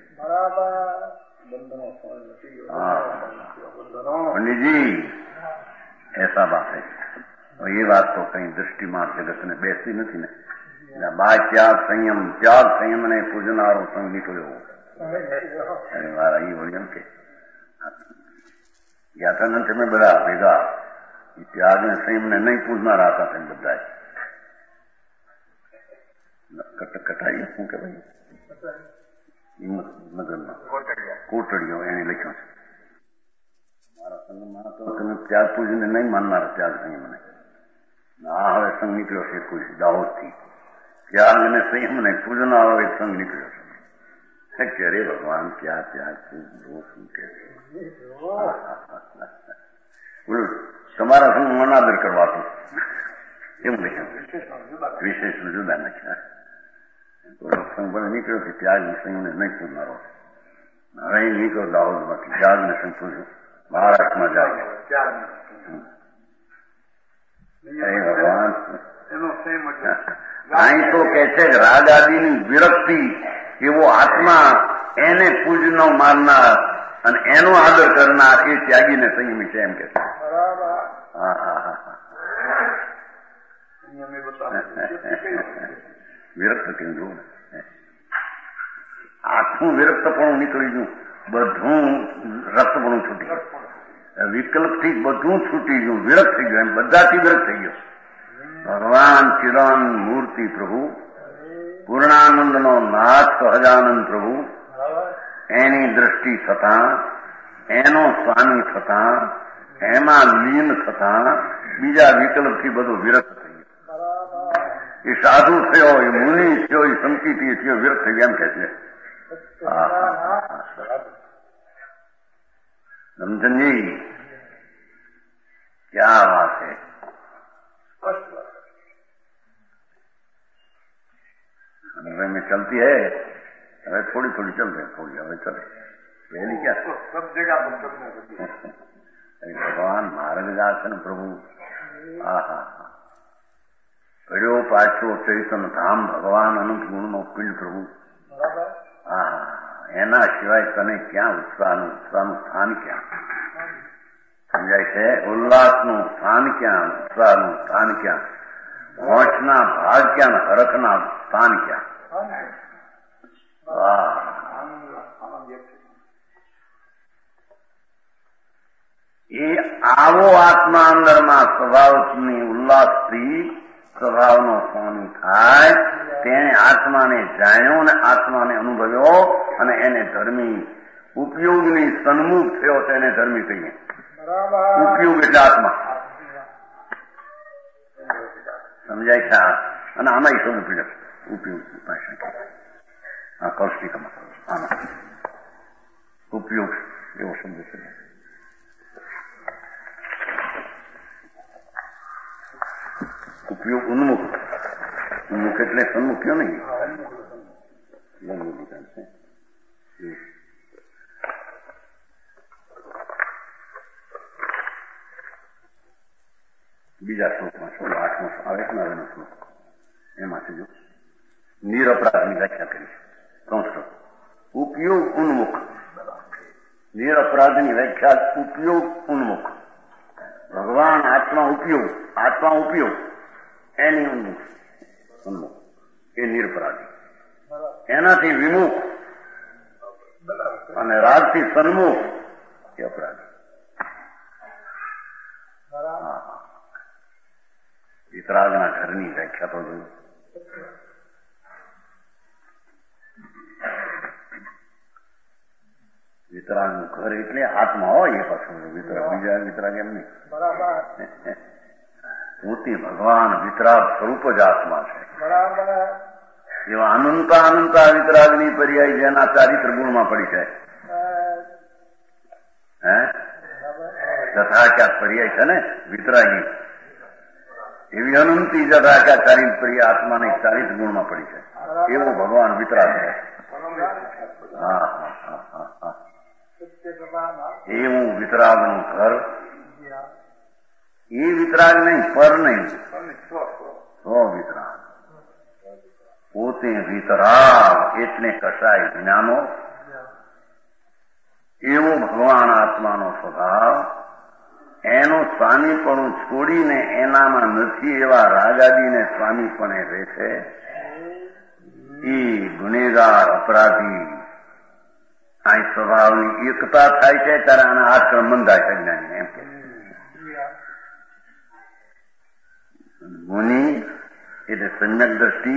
Speaker 3: पंडित जी ऐसा बात है. ये बात तो कहीं दृष्टिमार जगत ने बेसी नहीं ने बाय त्याग संयम ने पूजनारो संग निकलो ये बोलिए के यात्रानंत में बड़ा भेगा त्याग ने संयम ने नहीं पूजना रहा था બધા કટાઈ શું કહેવાય નગરમાં કોટડીઓ એને લખ્યું છે. મારા સંગમાં તો તમે ત્યાગ પૂજીને નહીં માનનાર ત્યાગ સંયમ ને આ હવે સંઘ નીકળ્યો છે કોઈ દાહોદથી ત્યાગ અને સંયમ ને પૂજનારો એક સંઘ નીકળ્યો છે કે અરે ભગવાન ક્યાં ત્યાગ શું કે તમારા સંઘ મનાદર કરવાતું એમ લખ્યું વિશેષ જુદા નાખ્યા. સંભળ નીકળ્યો કે ત્યાગ સંયમને નહીં પૂજનારો હવે નીકળો દાહોદમાંથી ત્યાગ ને સંઘ પૂજ્યું મહારાષ્ટ્રમાં જાય ભગવાન. અહીં તો કે છે રાગ આદિની વિરક્તિ એવો આત્મા એને પૂજનો માનનાર અને એનો આદર કરનાર એ ત્યાગીને સંયમી છે એમ કે છે. વિરક્ત કેમ જોવું આખું વિરક્તપણું નીકળી ગયું, બધું રક્તપણું છૂટી ગયું, વિકલ્પથી બધું છૂટી ગયું, વિરક્ત થઈ ગયું, એમ બધાથી વિરક્ત થઈ ગયું. ભગવાન ચિદાનંદ મૂર્તિ પ્રભુ પૂર્ણાનંદનો નાથ સહજાનંદ પ્રભુ એની દ્રષ્ટિ થતા એનો સ્વામી થતા એમાં લીન થતા બીજા વિકલ્પથી બધું વિરક્ત થઈ ગયું. એ સાધુ થયો, એ મુનિ થયો, એ સંકિતી થયો, વિરક્ત થઈ ગયા એમ કે છે. रमचंद जी क्या बात है. हमें में चलती है હવે થોડી થોડી ચલते થોડી હવે ચલે पहली क्या सब जगह भगवान मार्गदर्शन प्रभु પડ્યો પાછો ચૈતન્ય ધામ ભગવાન અનંત ગુણનો પિંડ પ્રભુ એના સિવાય તને ક્યાં ઉત્સાહનું સ્થાન ક્યાં સમજાય છે? ઉલ્લાસનું સ્થાન ક્યાં, ઉત્સાહનું સ્થાન ક્યાં, હોશના ભાગ ક્યાં, હરખના સ્થાન ક્યાં? એ આવો આત્મા અંદરમાં સ્વભાવની ઉલ્લાસથી સ્વભાવનો સ્વામી થાય તેને આત્માને જાણ્યો અને આત્માને અનુભવ્યો અને એને ધર્મી ઉપયોગની સન્મુખ થયો તેને ધર્મી કહીએ. ઉપયોગ એટલે આત્મા સમજાય છે? અને આમાં શું ઉપયોગ ભાષા આ કૌષ્ટિકમાં આમાં ઉપયોગ એવો શબ્દ છે. ઉપયોગ ઉન્મુખ એટલે સન્મુખ કયો નહીં બીજા શ્લોકમાં 8મો આવે છે ને હવેનો શ્લોક એમાંથી જો નિરપરાધની વ્યાખ્યા કરી છે. ઉપયોગ ઉન્મુખ, નિરપરાધની વ્યાખ્યા ઉપયોગ ઉન્મુખ. ભગવાન આત્મા ઉપયોગ એની ઉન્મુખ એ નિરપરાધી. એનાથી વિમુખ અને રાગથી સન્મુખ એ અપરાધી. વિતરાગના ઘરની વ્યાખ્યા તો જોયું. વિતરાગનું ઘર એટલે આત્મા હોય એ પાછું વિતરાગ, બીજા વિતરાગ એમ નહીં. પોતે ભગવાન વિતરાગ સ્વરૂપ જ આત્મા છે. એવા અનંતા અનંતા વિતરાગની પર્યાય જેના ચારિત્ર ગુણમાં પડી જાય. જથાક્યા પર્યાય છે ને વિતરાગી, એવી અનંતી જથાક્યા ચારિત્ર આત્માને ચારિત્ર ગુણમાં પડી છે. એવો ભગવાન વિતરાગ છે. હા હા હા હા હા, એવું વિતરાગનું ઘર. એ વિતરાગ નહીં, પર નહીં, તો વિતરાગ. પોતે વિતરાગ એટલે કસાય વિનાનો એવો ભગવાન આત્માનો સ્વભાવ. એનો સ્વામીપણું છોડીને એનામાં નથી એવા રાગાદીને સ્વામીપણે રહે છે. એ ગુનેગાર અપરાધી. આ સ્વભાવની એકતા થાય છે ત્યારે આના આશ્રમ બંધાય છે જ્ઞાની. એમ કે મુનિ એટલે સમ્યક દ્રષ્ટિ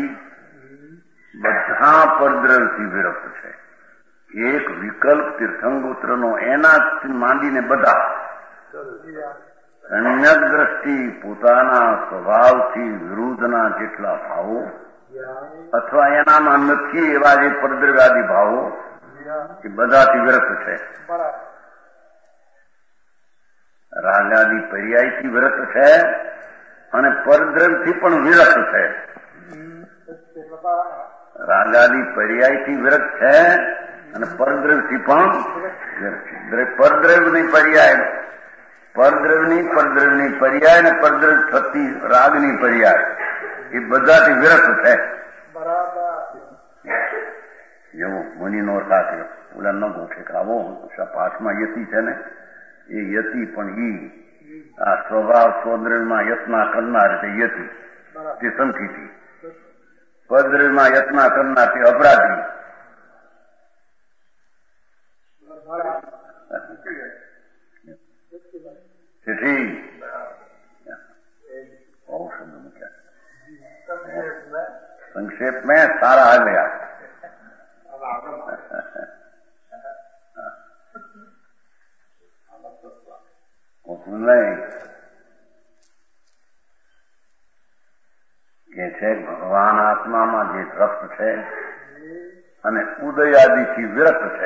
Speaker 3: બધા પરદ્રવથી વિરક્ત છે. એક વિકલ્પ તીર્થંગોત્રનો એનાથી માંડીને બધા સમ્યક દ્રષ્ટિ પોતાના સ્વભાવથી વિરુદ્ધના જેટલા ભાવો અથવા એનામાં નથી એવા જે પરદ્રવ્યાદી ભાવો એ બધાથી વિરક્ત છે. રાગાદી પર્યાયથી વિરક્ત છે અને પરદ્રવ્યથી પણ વિરક્ત છે. રાગાદી પર્યાયથી વિરક્ત છે અને પરદ્રવ્યથી પણ પરદ્રવ્યની પર્યાય, પરદ્રવ્યની પર્યાય ને પરદ્રવ્ય થતી રાગની પર્યાય એ બધાથી વિરક્ત છે. જેવું મુનિનો સાથે ઓલા ન ગોઠે આવો પાઠમાં યતિ છે ને, એ યતિ પણ ઈ આ સ્વભાવ સ્વદ્રવ્યમાં યત્ના કરનાર તે યતિ, તે સંખીથી. પરદ્રવ્યમાં યત્ના કરનાર તે અપરાધી. તેથી બહુ શબ્દ મૂક્યા. संक्षेप में सारा आ गया. सुन रहे કે છે ભગવાન આત્મામાં જે રસ છે અને ઉદયાદિથી વિરક્ત છે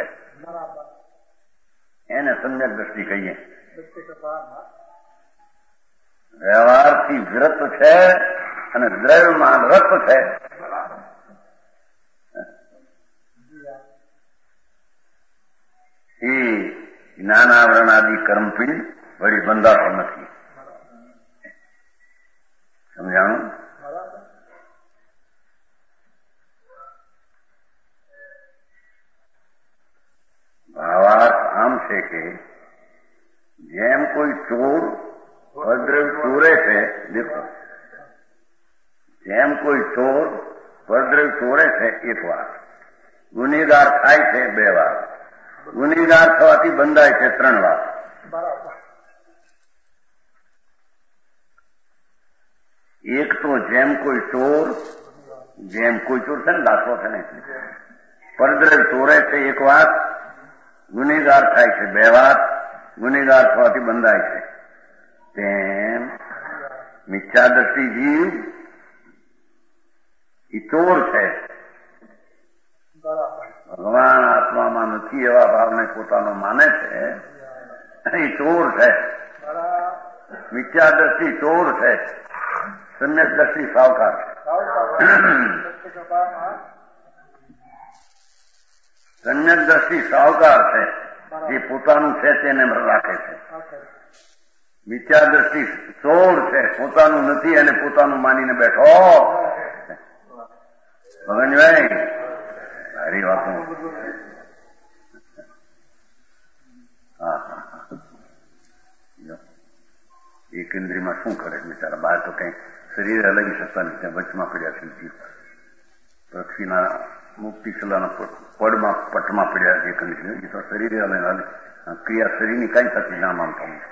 Speaker 3: એને સમ્યક દ્રષ્ટિ કહીએ. વ્યવહારથી વિરક્ત છે અને દ્રવ્યમાં રસ છે. એ જ્ઞાનાવરણાદિ કર્મથી વળી બંધાતો નથી. સમજાણું? ભાવાર્થ આમ છે કે જેમ કોઈ ચોર પરદ્રવ્ય ચોરે છે, દેખો, જેમ કોઈ ચોર પરદ્રવ્ય ચોરે છે એક વાર, ગુનેગાર થાય છે 2 વાર, ગુનેગાર થવાથી બંધાય છે 3 વાર. એક તો જેમ કોઈ ચોર છે ને, દાખલો છે ને, પરદ્રવ્ય ચોરે છે 1 વાર, ગુનેગાર થાય છે 2 વાર, ગુનેગાર થવાથી બંધાય છે. તેમ મિથ્યાદ્રષ્ટિ જીવ એ ચોર છે, ભગવાન આત્મામાં નથી એવા ભાવને પોતાનો માને છે, એ ચોર છે. મિથ્યાદ્રષ્ટિ ચોર છે, સમ્યક દ્રષ્ટિ સાવકાર છે. સમ્યક દ્રષ્ટિ સાવકાર છે, જે પોતાનું છે તેને રાખે છે. મિથ્યા દ્રષ્ટિ ચોર છે, પોતાનું નથી અને પોતાનું માનીને બેઠો. ભગનભાઈ સારી વાતો. હા હા હા, એક ઇન્દ્રિયમાં શું કરે બિચારા? બહાર તો કઈ શરીર હલાવી શકતા નથી, વચમાં પડ્યા છે. પૃથ્વીના મુક્તિ સલાહના પડમાં પટમાં પડ્યા જે કંડિશન એ તો શરીરે હાલે ક્રિયા શરીરની કઈ થતી ના માનતા હું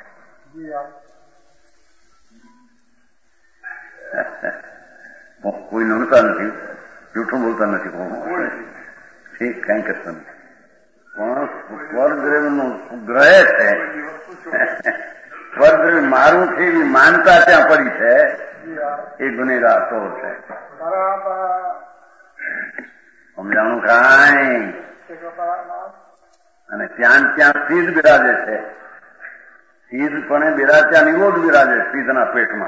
Speaker 3: કોઈ નમતા નથી, જૂઠું બોલતા નથી, ઠીક કઈ કરતા નથી. પણ સ્વર્ગદ્રવ્યનું ગ્રહે છે, સ્વર્ગદ્રવ્ય મારું છે એવી માનતા ત્યાં પડી છે, એ ગુનેગાર ચોર છે. સમજાણું કાંઈ? અને ત્યાં સીધ બિરાજે છે, સીધપણે બિરાજ્યા નિરોધ બિરાજે સીધના પેટમાં.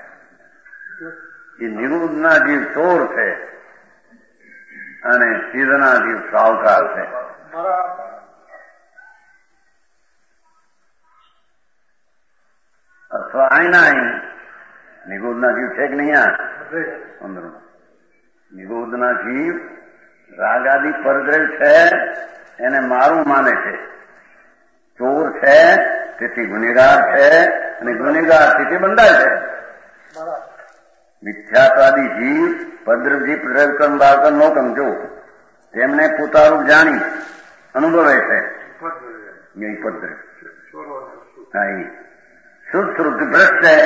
Speaker 3: એ નિરોધના જીવ ચોર છે અને સીધના જીવ સાવકાર છે. અથવા અહીં નિરોધના જીવ છે કે નહીં? અંદર નિરોધના જીવ રાગાદી પરદ્રવ્ય છે એને મારું માને છે, ચોર છે તેથી ગુનેગાર છે અને ગુનેગાર તેથી બંધાય છે. મિથ્યાત્વાદી જીવ પરદ્રવ્ય પ્રદ્રવ્ય બાળકન નો સમજો, તેમને પોતાનું જાણી અનુભવે છે. એ પરદ્રવ્ય હા એ શુદ્ધ સ્વરૂપથી ભ્રષ્ટ છે,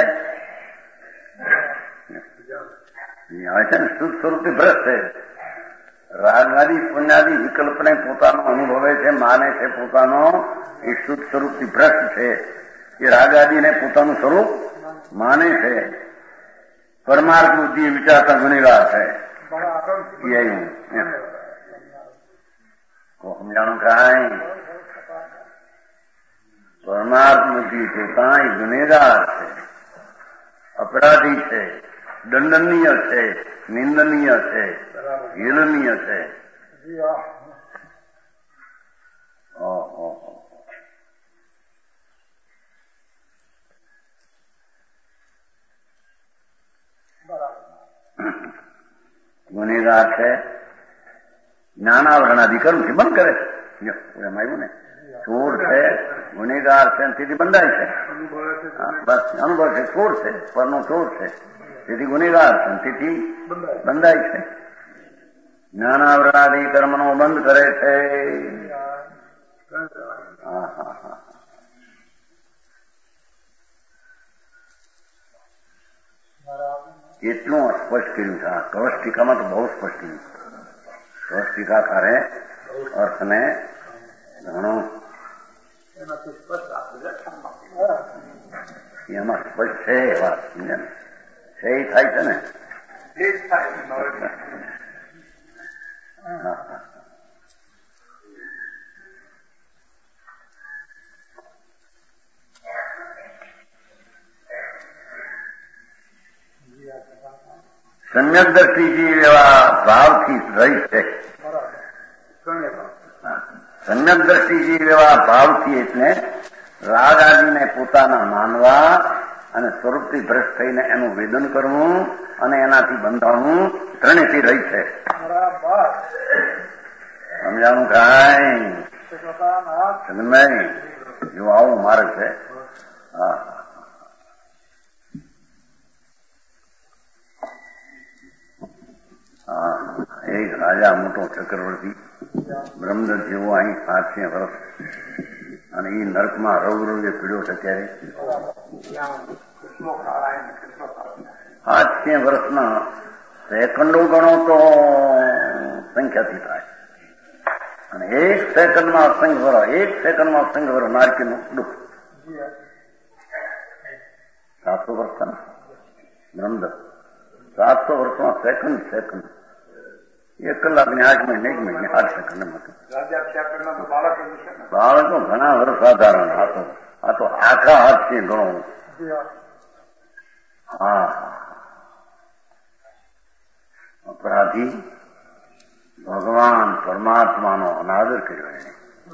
Speaker 3: આવે છે ને શુદ્ધ સ્વરૂપથી ભ્રષ્ટ છે. રાગાદી પુણ્યાદી વિકલ્પને પોતાનો અનુભવે છે, માને છે પોતાનો, એ શુદ્ધ સ્વરૂપથી ભ્રષ્ટ છે. એ રાગાદીને પોતાનું સ્વરૂપ માને છે, પરમાર્થ બુદ્ધિ વિચારતા ગુનેગાર છે. સમજાણું કાંઈ? પરમાર્થ બુદ્ધિ જોતા એ ગુનેગાર છે, અપરાધી છે, દંડનીય છે, નિંદનીય છે, હિલનીય છે. ગુનેગાર છે, જ્ઞાનાવરણાદિ કર્મથી બંધ કરે છે. એમ આવ્યું ને, ચોર છે, ગુનેગાર છે, તેથી બંધાય છે. બસ અનુભવ છે, ચોર છે, પરનો ચોર છે, તેથી ગુનેગાર છે, તેથી બંધાય છે. જ્ઞાનાવરણાદિ કર્મનો બંધ કરે છે. એટલું સ્પષ્ટ કર્યું છે. આ કવચ ટીકામાં તો બહુ સ્પષ્ટ કર્યું. કવચ ટીકાકારે અર્થને ઘણો એમાં સ્પષ્ટ છે. એ વાત સમજે ને, છે એ થાય છે ને. સમ્યક દ્રષ્ટિથી એવા ભાવથી રહી છે. સમ્યક દ્રષ્ટિથી એવા ભાવથી એટલે રાગ આદિને પોતાના માનવા અને સ્વરૂપથી ભ્રષ્ટ થઈને એનું વેદન કરવું અને એનાથી બંધાવવું ત્રણેયથી રહી છે. સમજાણું કાંઈ? જો આવું માર્ગ છે. હા, એક રાજા મોટો ચક્રવર્તી બ્રહ્મદત્ત જેવો અહીં 700 વર્ષ અને એ નર્કમાં રૌરવ્ય પીડ્યો છે. ત્યારે 700 વર્ષના સેકન્ડો ગણો તો સંખ્યાથી થાય અને 1 સેકન્ડમાં અસંખ્ય વરો નારકીનું દુઃખ. 700 વર્ષ થાય બ્રહ્મદત્ત, 700 વર્ષમાં સેકન્ડ 1 કલાકની 8 મહિને 1 મહિને 8 સેકન્ડમાં બાળકો ઘણા વર્ષ સાધારણ. આ તો આખા હાથથી ઘણો. હા, અપરાધી ભગવાન પરમાત્માનો અનાદર કર્યો એને,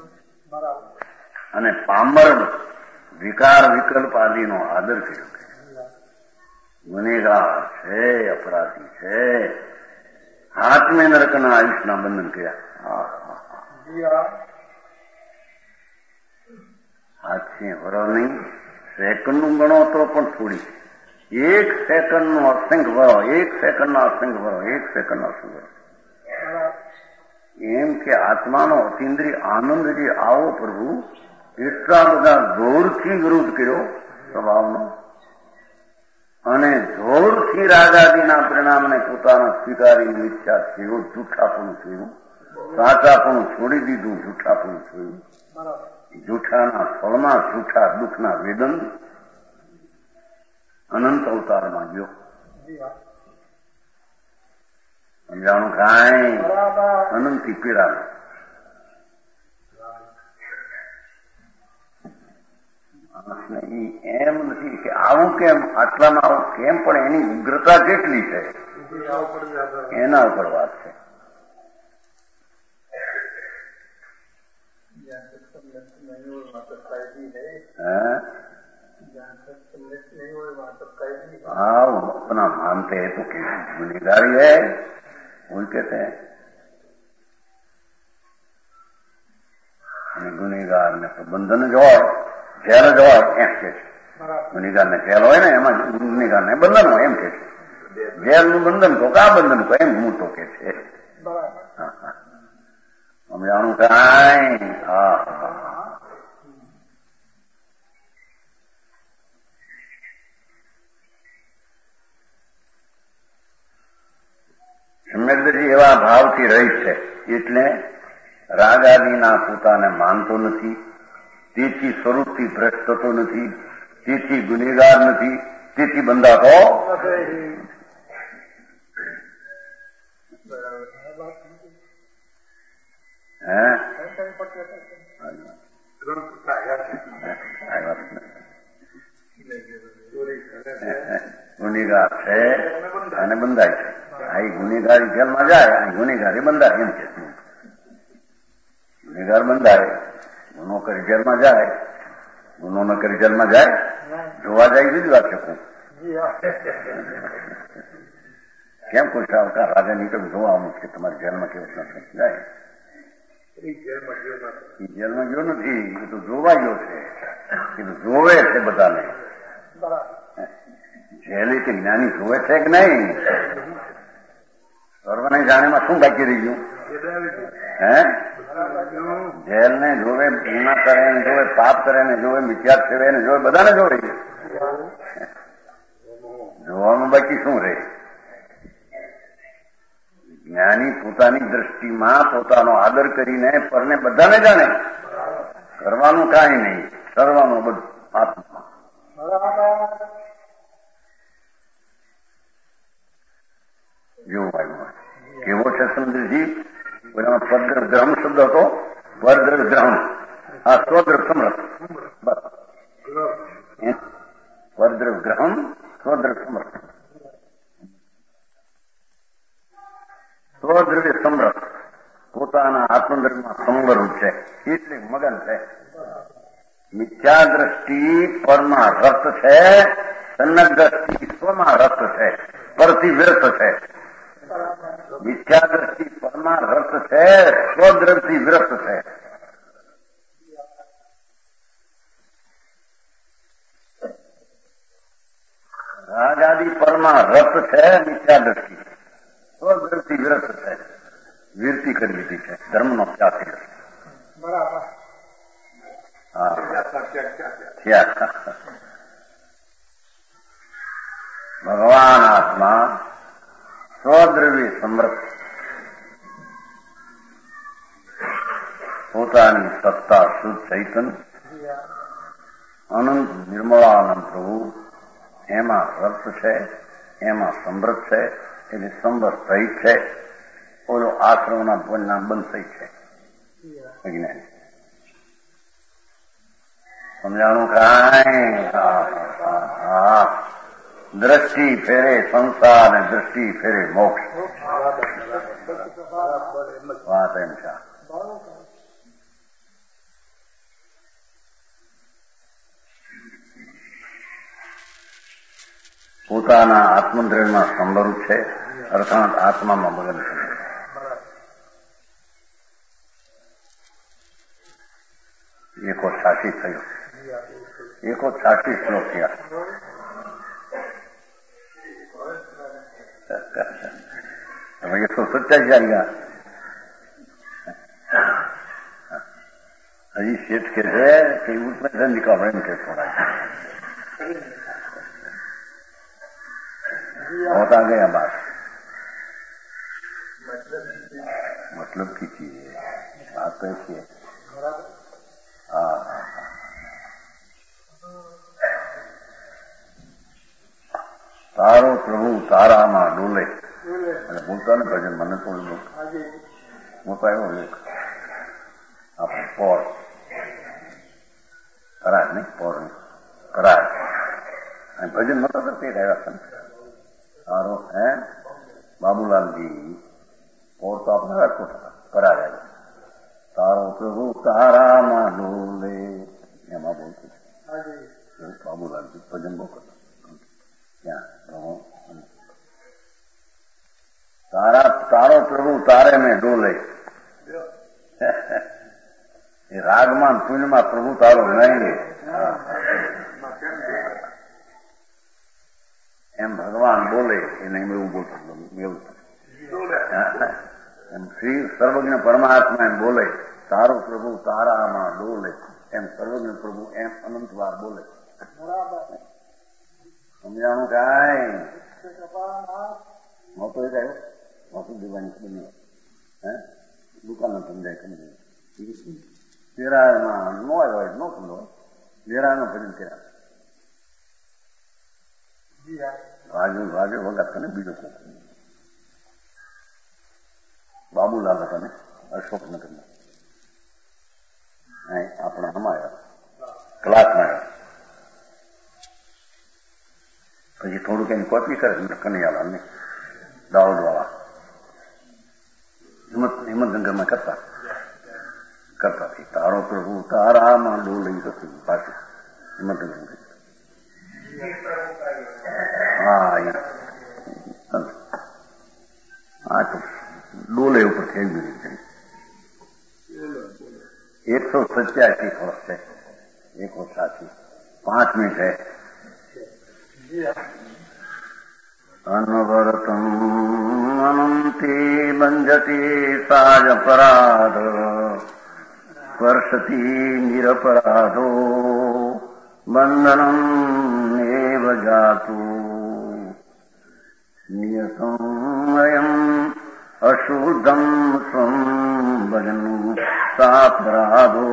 Speaker 3: અને પામર વિકાર વિકલ્પ આદિનો આદર કર્યો. ગુનેગાર છે, અપરાધી છે, હાથમે નરકના આયુષના બંધન કર્યા. 700 વર્ષ નહીં, સેકન્ડનું ગણો તો પણ થોડી. 1 સેકન્ડનો અસંખ્ય વરો, 1 સેકન્ડના અસંખ્ય વરો, 1 સેકન્ડના અસંખ્ય વરો. એમ કે આત્માનો અતિન્દ્રિય આનંદ જે આવો પ્રભુ એટલા બધા જોરથી વિરોધ કર્યો સ્વભાવનો અને જોરથી રાજાજીના પરિણામને પોતાના સ્વીકારીને ઈચ્છા થયો, જૂઠાપણું થયું, સાચાપણું છોડી દીધું, જૂઠાપણું થયું. જૂઠાના ફળમાં જૂઠા દુઃખના વેદન અનંત અવતારમાં ગયો. સમજાણું કાંઈ અનંતી પીડા માણસને એમ નથી કે આવું કેમ, આટલામાં આવું કેમ, પણ એની ઉગ્રતા કેટલી છે એના ઉપર વાત છે. हाँ अपना मानते हैं तो गुनेगारी है, वही कहते हैं. गुनेगार ने प्रबंधन जोड़ જેલ જવાબ એમ કે છે. ગુનેગારને જેલ હોય ને એમાં ગુનેગારને બંધન હોય એમ કે છે. જેલનું બંધન કહો કા બંધન કહો એમ હું તો કે છે. સમજાણું કાંઈ? હા સમ્યકજી એવા ભાવથી રહી છે એટલે રાગાદીના પોતાને માનતો નથી, તેથી સ્વરૂપથી ભ્રષ્ટ થતો નથી, તેથી ગુનેગાર નથી, તેથી બંધાતો ગુનેગાર છે અને બંધાય છે. આ ગુનેગારી જેલમાં જાય અને ગુનેગારી બંધાય એમ છે. ગુનેગાર બંધાય, ગુનો કરી જેલમાં જાય, ગુનો ન કરી જેલમાં જાય, જોવા જાય બીજી વાત છે. કેમ કોઈ સાવકાર રાજા નીકળ જોવાનું કે તમારી જેલમાં કેવું નથી જાય? જેલમાં ગયો નથી, એ તો જોવા ગયો છે, એ તો જોવે છે બધાને. જેલે કે જ્ઞાની જોવે છે કે નહીં? સર્વને જાણેમાં શું બાકી રહી ગયું? જેલ ને જોવે, ગુના કરે ને જોવે, પાપ કરે ને જોવે, મિથ્યા સેવે ને જોવે, બધાને જોવે. જોવાનું બાકી શું રહે? જ્ઞાની પોતાની દ્રષ્ટિમાં પોતાનો આદર કરીને પરને બધાને જાણે, કરવાનું કાંઈ નહીં, કરવાનું બધું આત્મા. જેવું આવ્યું કેવો છે સમજજી? પેલામાં પરદ્રવ ગ્રહમ શબ્દ હતો, પરદ્રવ ગ્રહમ, આ સ્વદ્રવ સમરસ, પરદ્રવ ગ્રહમ સ્વદ્રવ સમરસ, સ્વદ્રવ્ય સમરસ પોતાના આત્મદ્રવ્યમાં સંવરું છે એટલે મગન છે. મિથ્યા દ્રષ્ટિ પરમાં રસ છે, સન્નત દ્રષ્ટિ સ્વમાં રસ છે, પરથી વ્યર્થ છે. મિથ્યા દ્રષ્ટિ પરમાં રસ છે, સ્વદ્રવથી વ્યર્થ છે. રાગાદી પરમાં રસ છે, મિથ્યા દ્રષ્ટિ સ્વદ્રવથી વ્યર્થ છે. વીરતી કરી લીધી છે, ધર્મનો ત્યાગ કર્યો. બરાબર. ભગવાન આત્મા સ્વદ્રવ્ય સમર્થ, પોતાની સત્તા શુદ્ધ ચૈતન અનંત નિર્મળાનંદ પ્રભુ એમાં રસ છે, એમાં સમૃદ્ધ છે, એટલે સંવર સહિત છે. ઓલો આશ્રમના પરિણામ બંધ છે વિજ્ઞાન. સમજાણું કાંઈ? હા. દ્રષ્ટિ ફેરે સંસાર અને દ્રષ્ટિ ફેરે મોક્ષ. વાત એમ છે. પોતાના આત્મદ્રવ્યમાં સંભરું છે, અર્થાત આત્મામાં મગન છે. એકો સાચી થયો, એકો સાચી શ્લોક થયા. ये तो सच्चा जाएगा. હજી શેઠ કે છે કે उसमें से निकालो એમ કે થોડા बहुत आ गया बात मतलब की चीज है बात तो ऐसी है हाँ तारो प्रभु ताराમાં ડોલે અને બોલતા ને ભજન મને થોડું મોટા એવો લેખ આપણે પોર કરાર નહીં પોર નહીં કરાર અને ભજન નતો કરતી રહ્યા હતા તારો હે બાબુલાલજી પોર તો આપણે રાખો કરાર તારો પ્રભુ તારામાં ડોલે એમાં બોલતું બાબુલાલજી ભજન બહુ કરતા તારો પ્રભુ તારે મેં ડોલે એ રાગમાં પુણ્યમાં પ્રભુ તારો નહીં એમ ભગવાન બોલે એને એવું બોલતો એવું એમ શ્રી સર્વજ્ઞ પરમાત્મા એમ બોલે તારો પ્રભુ તારામાં ડોલે એમ સર્વજ્ઞ પ્રભુ એમ અનંત વાર બોલે સમજાણું કાંઈ નહોતો એ કહ્યું નહોતું દીવાની બની હે દુકાન સમજાય સમજાય વેરામાં નો આવ્યો હોય નો સમજો વેરાનો ભજન કર્યા વાગે વગાડતા ને બીજો કોક બાબુલાલ હતા ને અશોકનગરના આપણા આમાં આવ્યા ક્લાસમાં આવ્યા પછી થોડુંક એની કોપી કરે કનૈયાલાલ ને દાઉદ વાળા હિંમતનગરમાં કરતા તારો પ્રભુ તારામાં ડોલે હતું પાછું હિંમતનગર હા તો ડોલે ઉપર થઈ ગયું 187 વર્ષ છે 187 5 મિનિટ છે અનવરતમ અનંતી બંજતી સાજ અપરાધ સ્પર્શતી નિરપરાધો બંધનમ એવ જાતુ નિયતમ અશુદ્ધમ સ્વમ ભજન સાપરાધો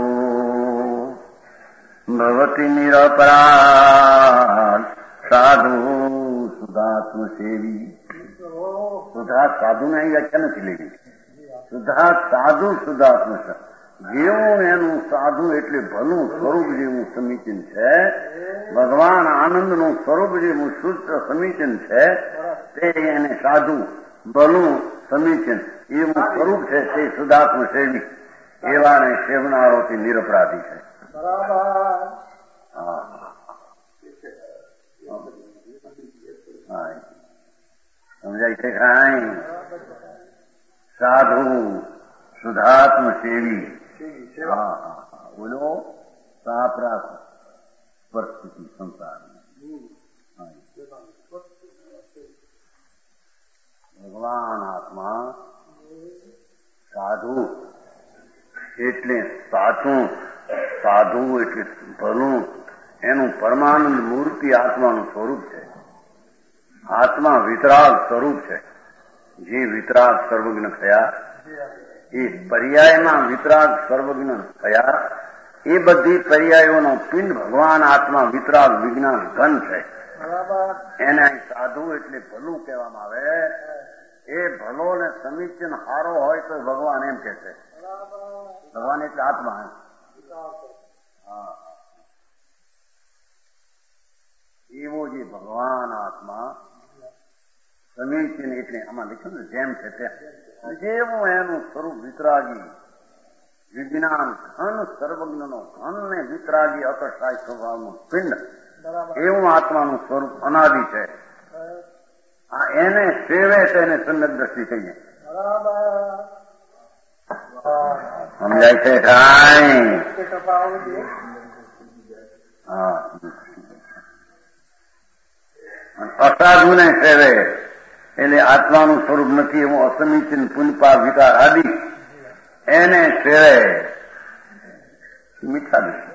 Speaker 3: ભવતિ નિરપરાધ સાધુ શુદ્ધાત્મ સેવી શુદ્ધાત સાધુ ને અહીં વ્યાખ્યા નથી લેવી શુદ્ધાત સાધુ શુદ્ધાત્મ જેવું એનું સાધુ એટલે ભલું સ્વરૂપ જેવું સમીચીન છે ભગવાન આનંદનું સ્વરૂપ જેવું શુદ્ધ સમીચીન છે તે એને સાધુ ભલું સમીચીન એવું સ્વરૂપ છે તે શુદ્ધાત્મ સેવી એવાને સેવનારોથી નિરપરાધી છે સમજાય છે કાંઈ સાધુ શુદ્ધાત્મ સેવી બોલો સાપરાત પરિસ્થિતિ સંસાર ભગવાન આત્મા સાધુ એટલે સાચું સાધુ એટલે ભલું એનું પરમાનંદ મૂર્તિ આત્માનું સ્વરૂપ છે આત્મા વિતરાગ સ્વરૂપ છે જે વિતરાગ સર્વજ્ઞ થયા એ પર્યાયમાં વિતરાગ સર્વજ્ઞ થયા એ બધી પર્યાયોનો પિંડ ભગવાન આત્મા વિતરાગ વિજ્ઞાન ઘન છે એને સાધુ એટલે ભલું કહેવામાં આવે એ ભલો ને સમીચીન હારો હોય તો ભગવાન એમ કે છે ભગવાન એટલે આત્મા એવો જે ભગવાન આત્મા સમીચીન એટલે આમાં લખ્યું ને જેમ છે તેમ જેવું એનું સ્વરૂપ વિતરાગી વિજ્ઞાન ઘન સર્વજ્ઞનો ઘન ને વિતરાગી અકર્ષાય સ્વભાવનું પિંડ એવું આત્માનું સ્વરૂપ અનાદિ છે એને સેવે તેને સમ્યક દ્રષ્ટિ કહીએ સમજાય છે કાંઈ અસાધુને સેવે એટલે આત્માનું સ્વરૂપ નથી એવું અસમીચીન પુનપાપ વિકાર આદિ એને સેવે મીઠા દુશ્મન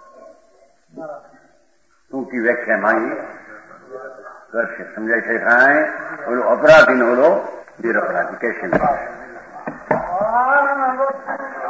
Speaker 3: ટૂંકી વ્યાખ્યા માંગી કરશે. સમજાય છે? કાંઈ ઓલો અપરાધી ને ઓલો નિરપરાધી કહેશે.